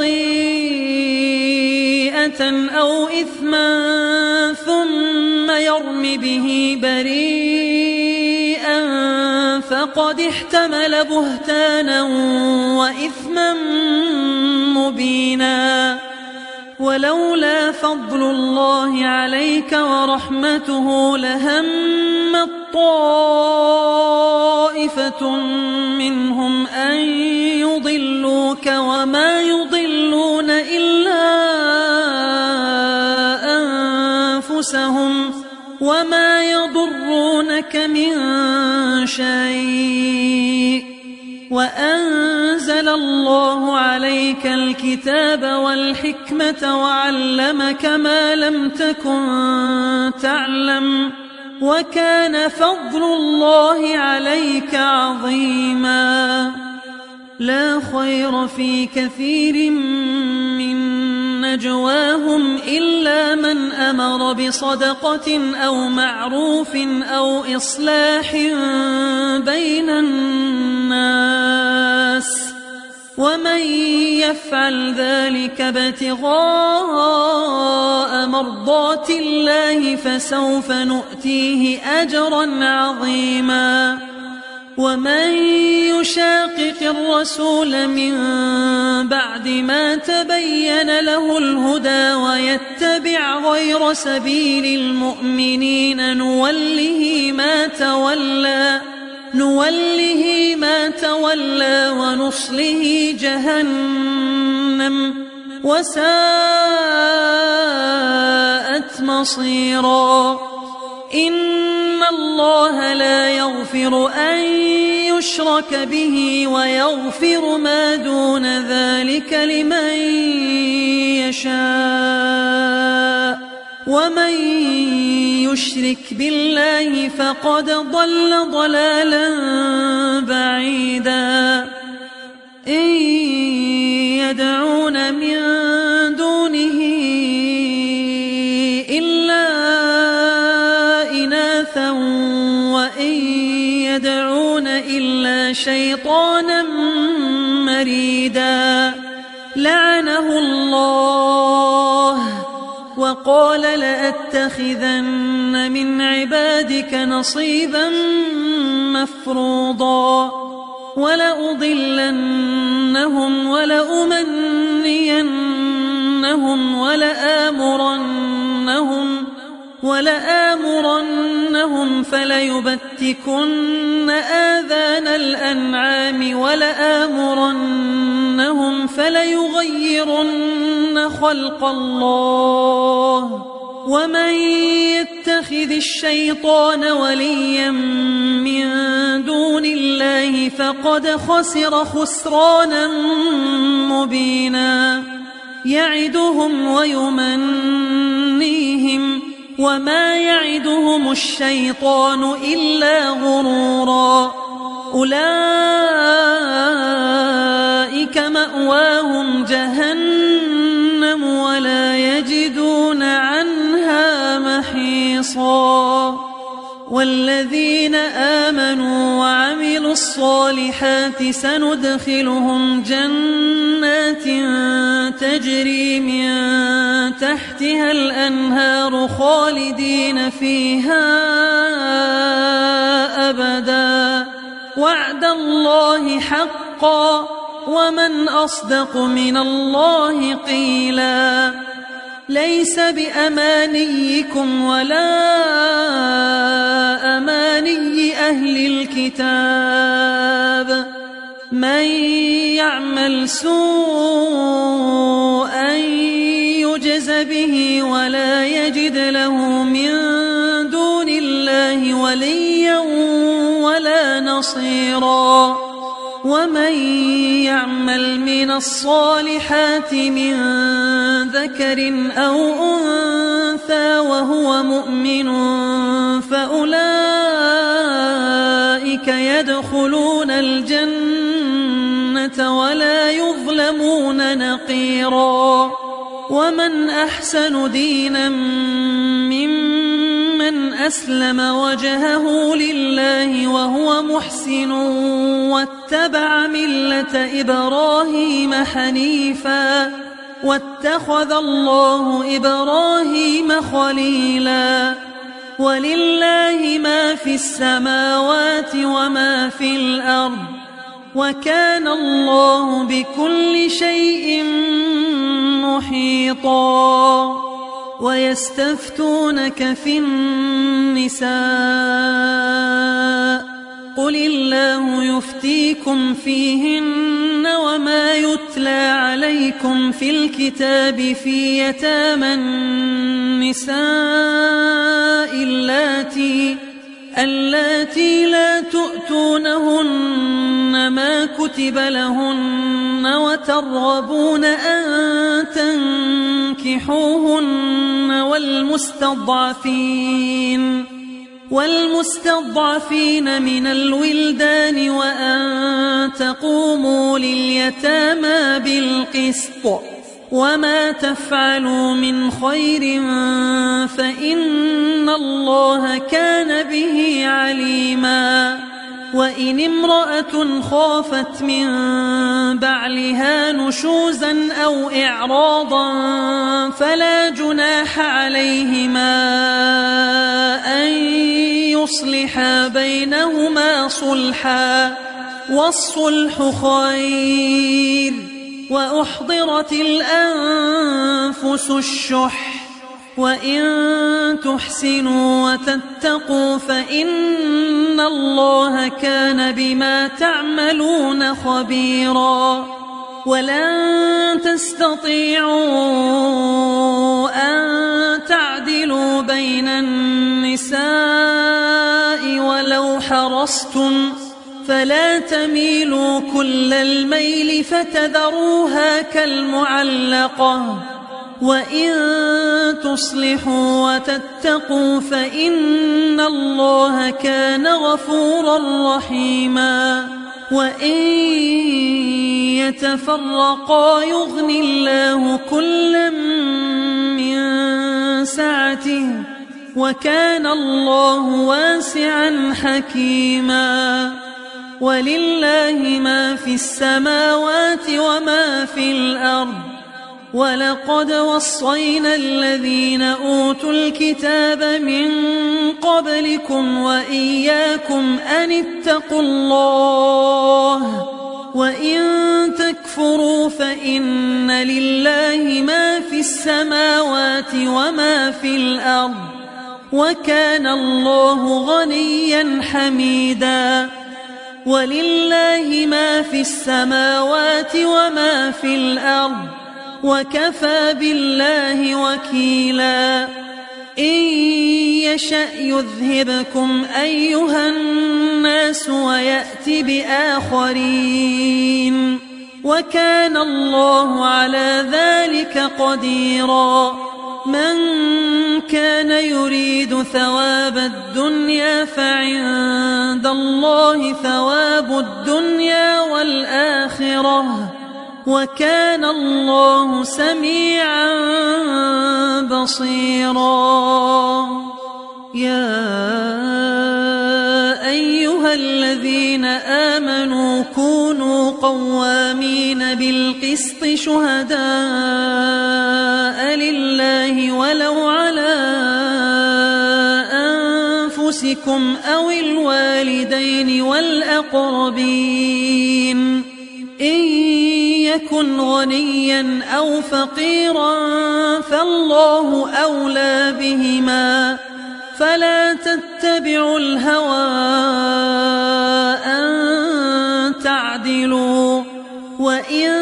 خطيئة أو إثما ثم يرم به بريئا فقد احتمل بهتانا وإثما مبينا. ولولا فضل الله عليك ورحمته لهمت طائفة منهم أن يضلوك وما يضلون إلا أنفسهم وما يضرونك من شيء. وأنزل الله عليك الكتاب والحكمة وعلمك ما لم تكن تعلم، وكان فضل الله عليك عظيما. لا خير في كثير من نجواهم إلا من أمر بصدقة أو معروف أو إصلاح بين الناس، ومن يفعل ذلك ابتغاء مرضات الله فسوف نؤتيه أجرا عظيما. ومن يشاقق الرسول من بعد ما تبين له الهدى ويتبع غير سبيل المؤمنين نوله ما تولى ونصله جهنم وساءت مصيرا. إن الله لا يغفر أن يشرك به ويغفر ما دون ذلك لمن يشاء، ومن يشرك بالله فقد ضل ضلالا بعيدا إن يدعون من دونه إلا إناثا وإن يدعون إلا شيطانا مريدا لعنه الله وقال لأتخذن من عبادك نصيبا مفروضا ولأضلنهم ولأمنينهم ولآمرنهم فليبتكن آذان الأنعام ولآمرنهم فليغيرن خلق الله ومن يتخذ الشيطان وليا من دون الله فقد خسر خسرانا مبينا يعدهم ويمنيهم وما يعدهم الشيطان إلا غرورا أولئك مأواهم جهنم ولا يجدون عنها محيصا والذين آمنوا وعملوا الصالحات سندخلهم جنات تجري من تحتها الأنهار خالدين فيها أبدا وعد الله حقا ومن أصدق من الله قيلا ليس بأمانيكم ولا أماني أهل الكتاب من يعمل سوءا يجز به ولا يجد له من دون الله وليا ولا نصيرا ومن يعمل من الصالحات من ذكر أو أنثى وهو مؤمن فأولئك يدخلون الجنة ولا يظلمون نقيرا ومن أحسن دينا ممن أسلم وجهه لله وهو محسن واتبع ملة إبراهيم حنيفا واتخذ الله إبراهيم خليلا ولله ما في السماوات وما في الأرض وكان الله بكل شيء محيطا ويستفتونك في النساء قل الله يفتيكم فيهن وما يتلى عليكم في الكتاب في يتامى النساء اللاتي لا تؤتونهن ما كتب لهن وترغبون أن تنكحوهن والمستضعفين من الولدان وأن تقوموا لليتامى بالقسط وما تفعلوا من خير فإن الله كان به عليما وإن امرأة خافت من بعلها نشوزا أو إعراضا فلا جناح عليهما أن يصلحا بينهما صلحا والصلح خير وأحضرت الأنفس الشح وإن تحسنوا وتتقوا فإن الله كان بما تعملون خبيرا ولن تستطيعوا أن تعدلوا بين النساء ولو حرصتم فلا تميلوا كل الميل فتذروها كالمعلقة وإن تصلحوا وتتقوا فإن الله كان غفورا رحيما وإن يتفرقا يغن الله كلا من سعته وكان الله واسعا حكيما ولله ما في السماوات وما في الأرض ولقد وصينا الذين أوتوا الكتاب من قبلكم وإياكم أن اتقوا الله وإن تكفروا فإن لله ما في السماوات وما في الأرض وكان الله غنيا حميدا ولله ما في السماوات وما في الأرض وكفى بالله وكيلا إن يشأ يذهبكم أيها الناس ويأت بآخرين وكان الله على ذلك قديرا من كان يريد ثواب الدنيا فعند الله ثواب الدنيا والآخرة وكان الله سميعا بصيرا يا أيها الذين آمنوا كونوا قوامين بالقسط شهداء لله ولو على أنفسكم أو الوالدين والأقربين إن يكن غنيا أو فقيرا فالله أولى بهما فلا تتبعوا الهوى أن تعدلوا وإن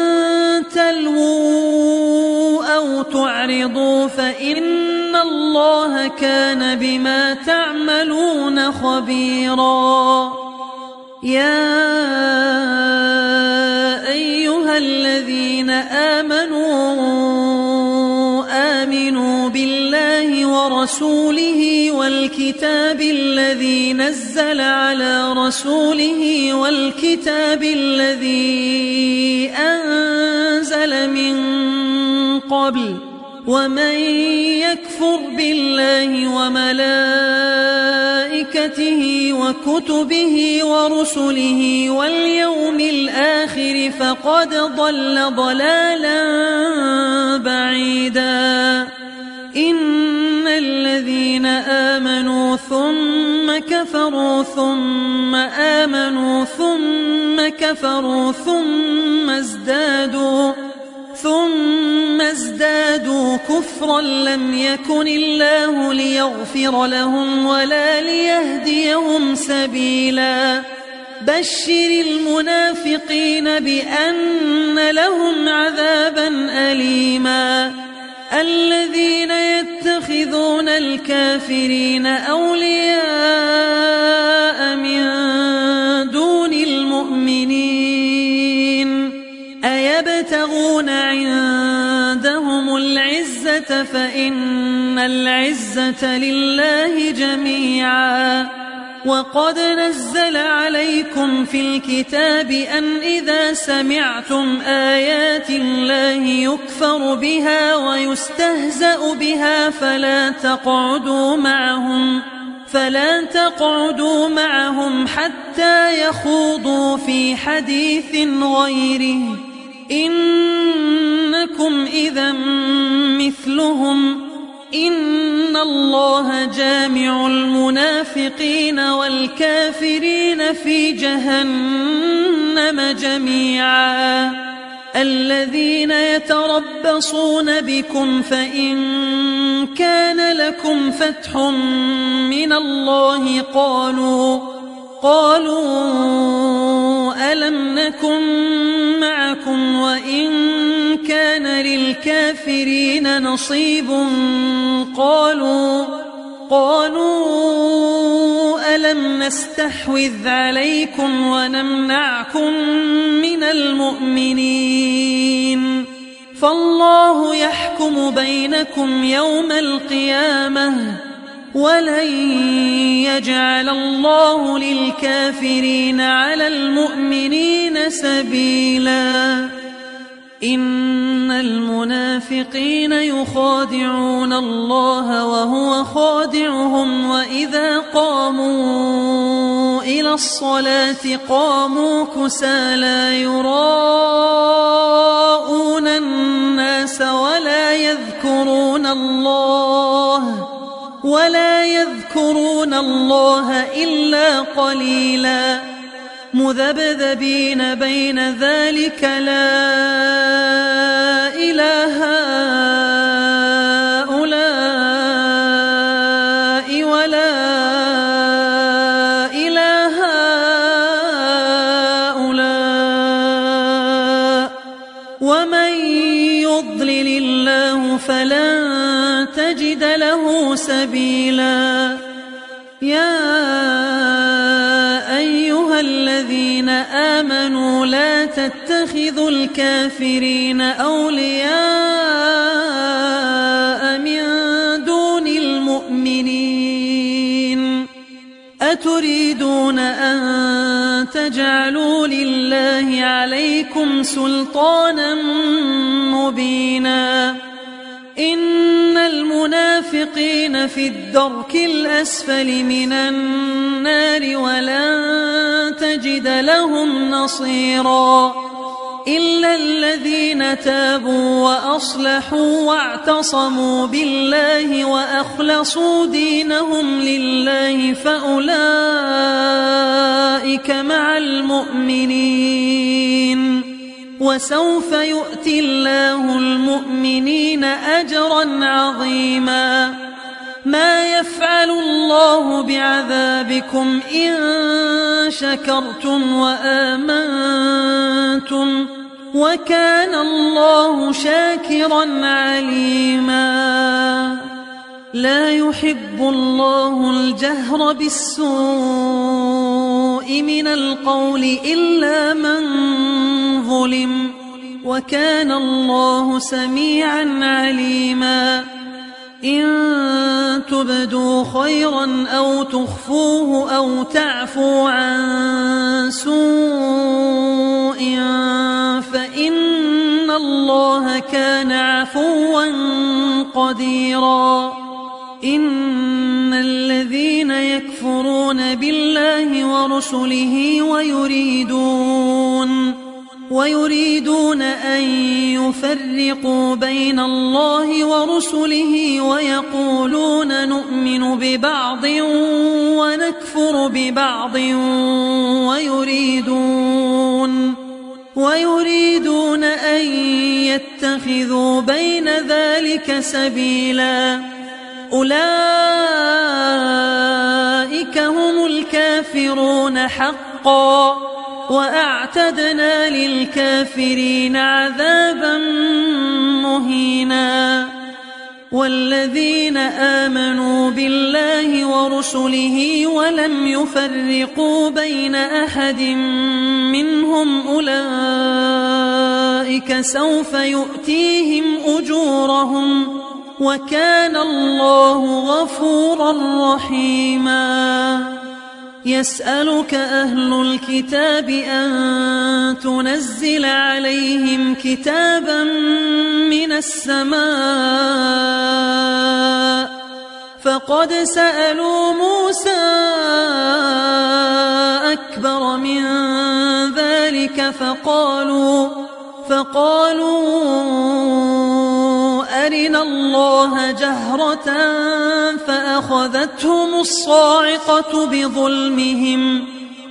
تلووا أو تعرضوا فإن الله كان بما تعملون خبيرا يا أيها الذين آمنوا بالله ورسوله والكتاب الذي نزل على رسوله والكتاب الذي أنزل من قبل ومن يكفر بالله وملائكته وكتبه ورسله واليوم الآخر فقد ضل ضلالا بعيدا إن الذين آمنوا ثم كفروا ثم آمنوا ثم كفروا ثم ازدادوا كفرا لم يكن الله ليغفر لهم ولا ليهديهم سبيلا بشر المنافقين بأن لهم عذابا أليما الذين يتخذون الكافرين أولياء من دون المؤمنين أيبتغون عندهم العزة فإن العزة لله جميعا وقد نزل عليكم في الكتاب أن إذا سمعتم آيات الله يكفر بها ويستهزأ بها فلا تقعدوا معهم حتى يخوضوا في حديث غيره إنكم إذا مثلهم إن الله جامع المنافقين والكافرين في جهنم جميعا الذين يتربصون بكم فإن كان لكم فتح من الله قالوا ألم نكن معكم وإن كان للكافرين نصيب قالوا ألم نستحوذ عليكم ونمنعكم من المؤمنين فالله يحكم بينكم يوم القيامة ولن يجعل الله للكافرين على المؤمنين سبيلا إن المنافقين يخادعون الله وهو خادعهم وإذا قاموا إلى الصلاة قاموا كسالى يراءون الناس ولا يذكرون الله إلا قليلا مذبذبين بين ذلك لا إله هؤلاء ولا إله هؤلاء ومن يضلل الله فلن تجد له سبيلا يا أيها الذين آمنوا لا تتخذوا الكافرين أولياء من دون المؤمنين أتريدون أن تجعلوا لله عليكم سلطانا مبينا إن المنافقين في الدرك الأسفل من النار ولن تجد لهم نصيرا إلا الذين تابوا وأصلحوا واعتصموا بالله وأخلصوا دينهم لله فأولئك مع المؤمنين وسوف يؤتي الله المؤمنين أجرا عظيما ما يفعل الله بعذابكم إن شكرتم وآمنتم وكان الله شاكرا عليما لا يحب الله الجهر بالسوء من القول إلا من ظلم وكان الله سميعا عليما إن تبدوا خيرا أو تخفوه أو تعفوا عن سوء فإن الله كان عفوا قديرا إن الذين يكفرون بالله ورسله ويريدون أن يفرقوا بين الله ورسله ويقولون نؤمن ببعض ونكفر ببعض ويريدون أن يتخذوا بين ذلك سبيلا أولئك هم الكافرون حقا وأعتدنا للكافرين عذابا مهينا والذين آمنوا بالله ورسله ولم يفرقوا بين أحد منهم أولئك سوف يؤتيهم أجورهم وكان الله غفورا رحيما يسألك أهل الكتاب أن تنزل عليهم كتابا من السماء فقد سألوا موسى أكبر من ذلك فقالوا أرنا الله جهرة فأخذتهم الصاعقة بظلمهم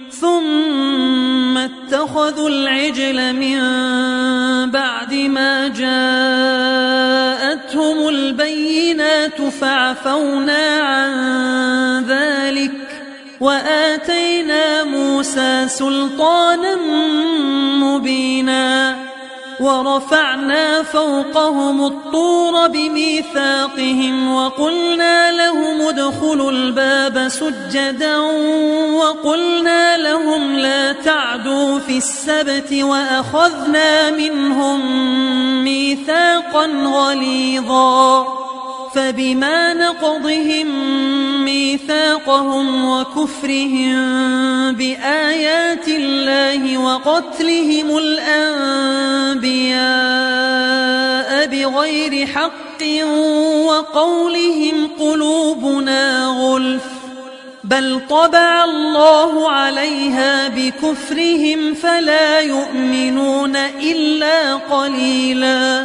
ثم اتخذوا العجل من بعد ما جاءتهم البينات فعفونا عن ذلك وآتينا موسى سلطانا مبينا ورفعنا فوقهم الطور بميثاقهم وقلنا لهم ادخلوا الباب سجدا وقلنا لهم لا تعدوا في السبت وأخذنا منهم ميثاقا غليظا فبما نقضهم ميثاقهم وكفرهم بآيات الله وقتلهم الأنبياء بغير حق وقولهم قلوبنا غلف بل طبع الله عليها بكفرهم فلا يؤمنون إلا قليلا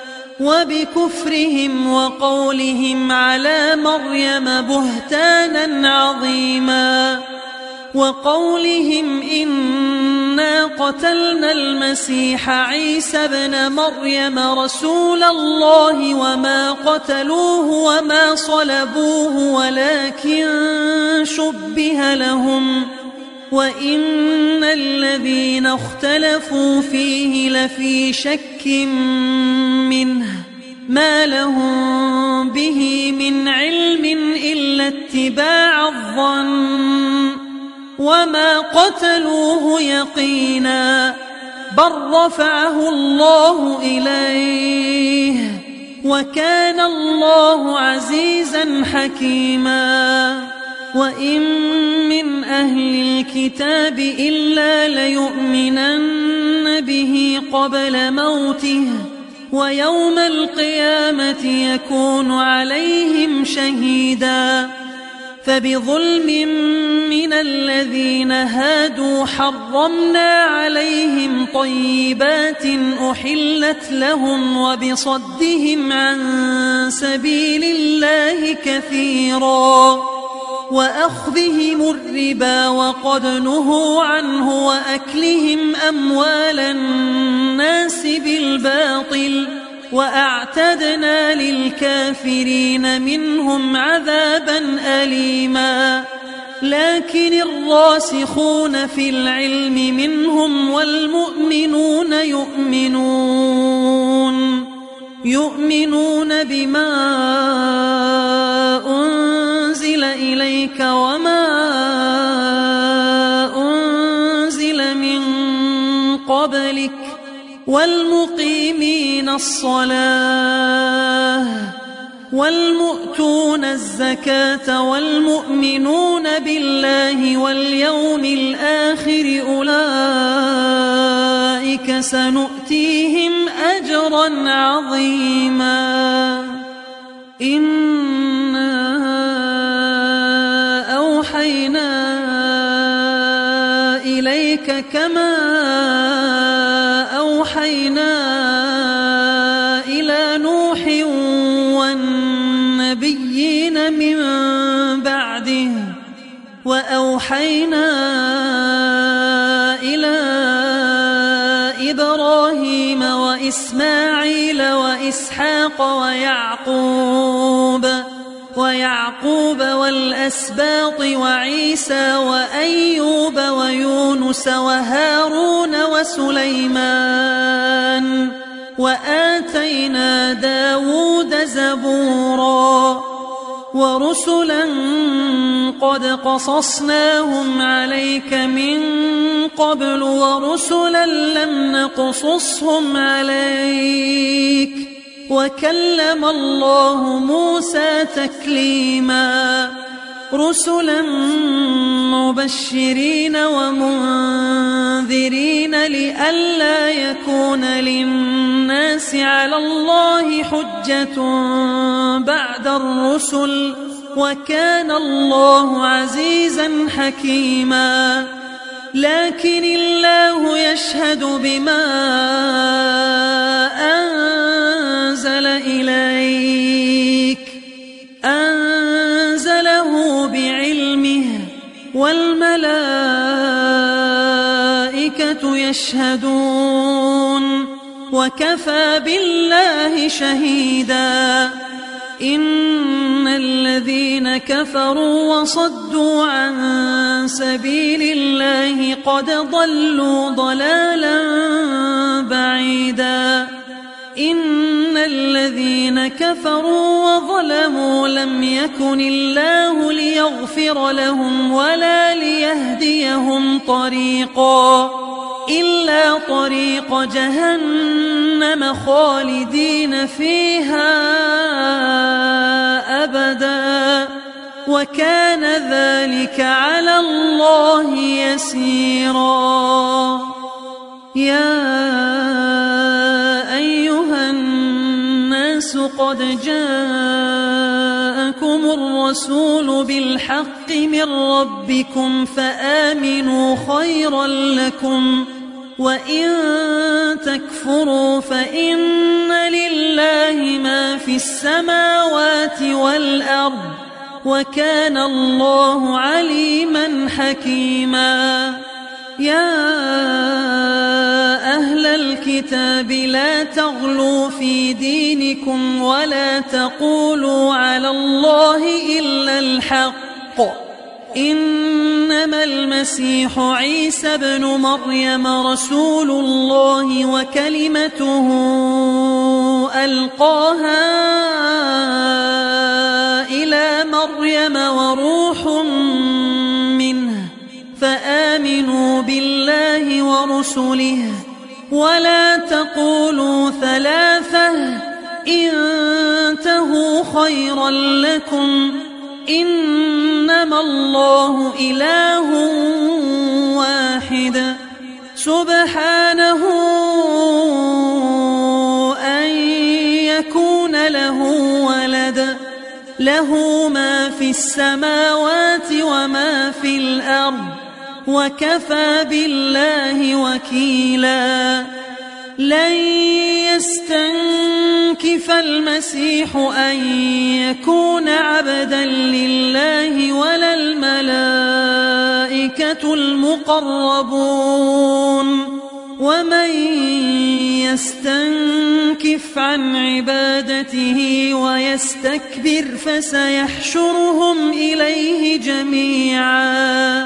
وبكفرهم وقولهم على مريم بهتانا عظيما وقولهم إنا قتلنا المسيح عيسى ابن مريم رسول الله وما قتلوه وما صلبوه ولكن شبه لهم وإن الذين اختلفوا فيه لفي شك منه ما لهم به من علم إلا اتباع الظن وما قتلوه يقينا بل رفعه الله إليه وكان الله عزيزا حكيما وإن من أهل الكتاب إلا ليؤمنن به قبل موته ويوم القيامة يكون عليهم شهيدا فبظلم من الذين هادوا حرمنا عليهم طيبات أحلت لهم وبصدهم عن سبيل الله كثيرا وأخذهم الربا وقد نهوا عنه وأكلهم أموال الناس بالباطل وأعتدنا للكافرين منهم عذابا أليما لكن الراسخون في العلم منهم والمؤمنون يؤمنون بما أنزل إليك وما أنزل من قبلك والمقيمين الصلاة والمؤتون الزكاة والمؤمنون بالله واليوم الآخر أولئك سنؤتيهم أجرا عظيما إنا أوحينا إليك كما أوحينا إلى نوح والنبيين من بعده وأوحينا إلى إبراهيم وإسماعيل وإسحاق ويعقوب والأسباط وعيسى وأيوب ويونس وهارون وسليمان وآتينا داود زبورا ورسلا قد قصصناهم عليك من قبل ورسلا لم نقصصهم عليك وكلم الله موسى تكليما رسلا مبشرين ومنذرين لئلا يكون للناس على الله حجة بعد الرسل وكان الله عزيزا حكيما لكن الله يشهد بما أنزل إليك أنزله بعلمه والملائكة يشهدون وكفى بالله شهيدا إن الذين كفروا وصدوا عن سبيل الله قد ضلوا ضلالا بعيدا إن الذين كفروا وظلموا لم يكن الله ليغفر لهم ولا ليهديهم طريقا إلا طريق جهنم خالدين فيها أبدا وكان ذلك على الله يسيرا يا أيها الناس قد جاءكم الرسول بالحق من ربكم فآمنوا خيرا لكم وإن تكفروا فإن لله ما في السماوات والأرض وكان الله عليما حكيما يا أهل الكتاب لا تغلوا في دينكم ولا تقولوا على الله إلا الحق إنما المسيح عيسى ابن مريم رسول الله وكلمته ألقاها إلى مريم وروح منه فآمنوا بالله ورسله ولا تقولوا ثلاثة انتهوا خيرا لكم إنما الله إله واحد سبحانه أن يكون له ولد له ما في السماوات وما في الأرض وكفى بالله وكيلا لن يستنكف المسيح أن يكون عبدا لله ولا الملائكة المقربون ومن يستنكف عن عبادته ويستكبر فسيحشرهم إليه جميعا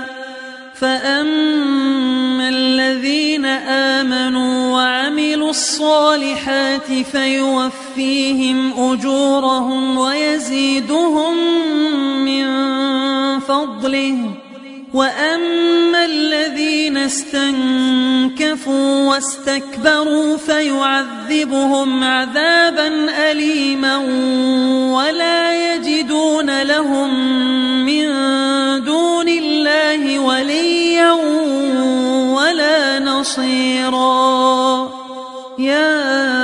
فأما الذين آمنوا وعملوا الصالحات فيوفيهم أجورهم ويزيدهم من فضله وأما الذين استنكفوا واستكبروا فيعذبهم عذابا أليما ولا يجدون لهم من دون الله وليا ولا نصيرا يا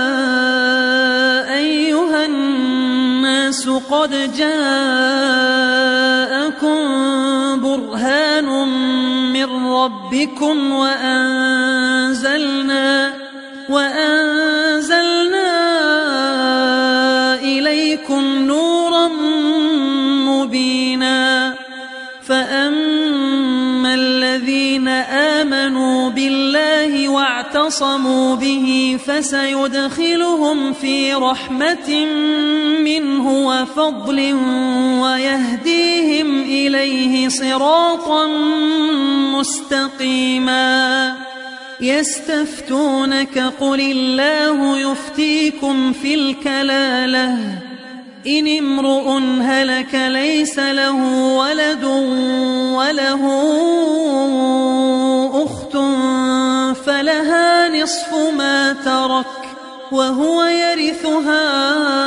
أيها الناس قد جاءكم برهان من ربكم وأنزلنا إليكم نورا مبينا فأما الذين آمنوا بالله واعتصموا به فسيدخلهم في رحمة منه وفضل ويهديهم إليه صراطا مستقيما يستفتونك قل الله يفتيكم في الكلالة إن امرؤ هلك ليس له ولد وله أخت فلها نصف ما ترك وهو يرثها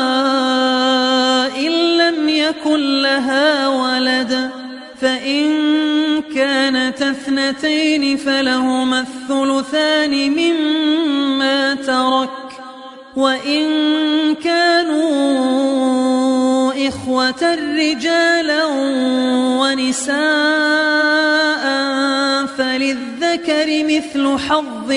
إن لم يكن لها ولد فإن كانت اثنتين فلهما الثلثان مما ترك وإن كانوا إخوة رجالا ونساء فللذكر مثل حظ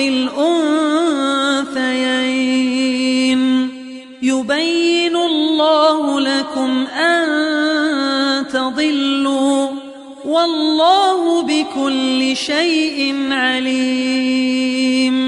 الأنثيين يبين الله لكم أن تضلوا والله بكل شيء عليم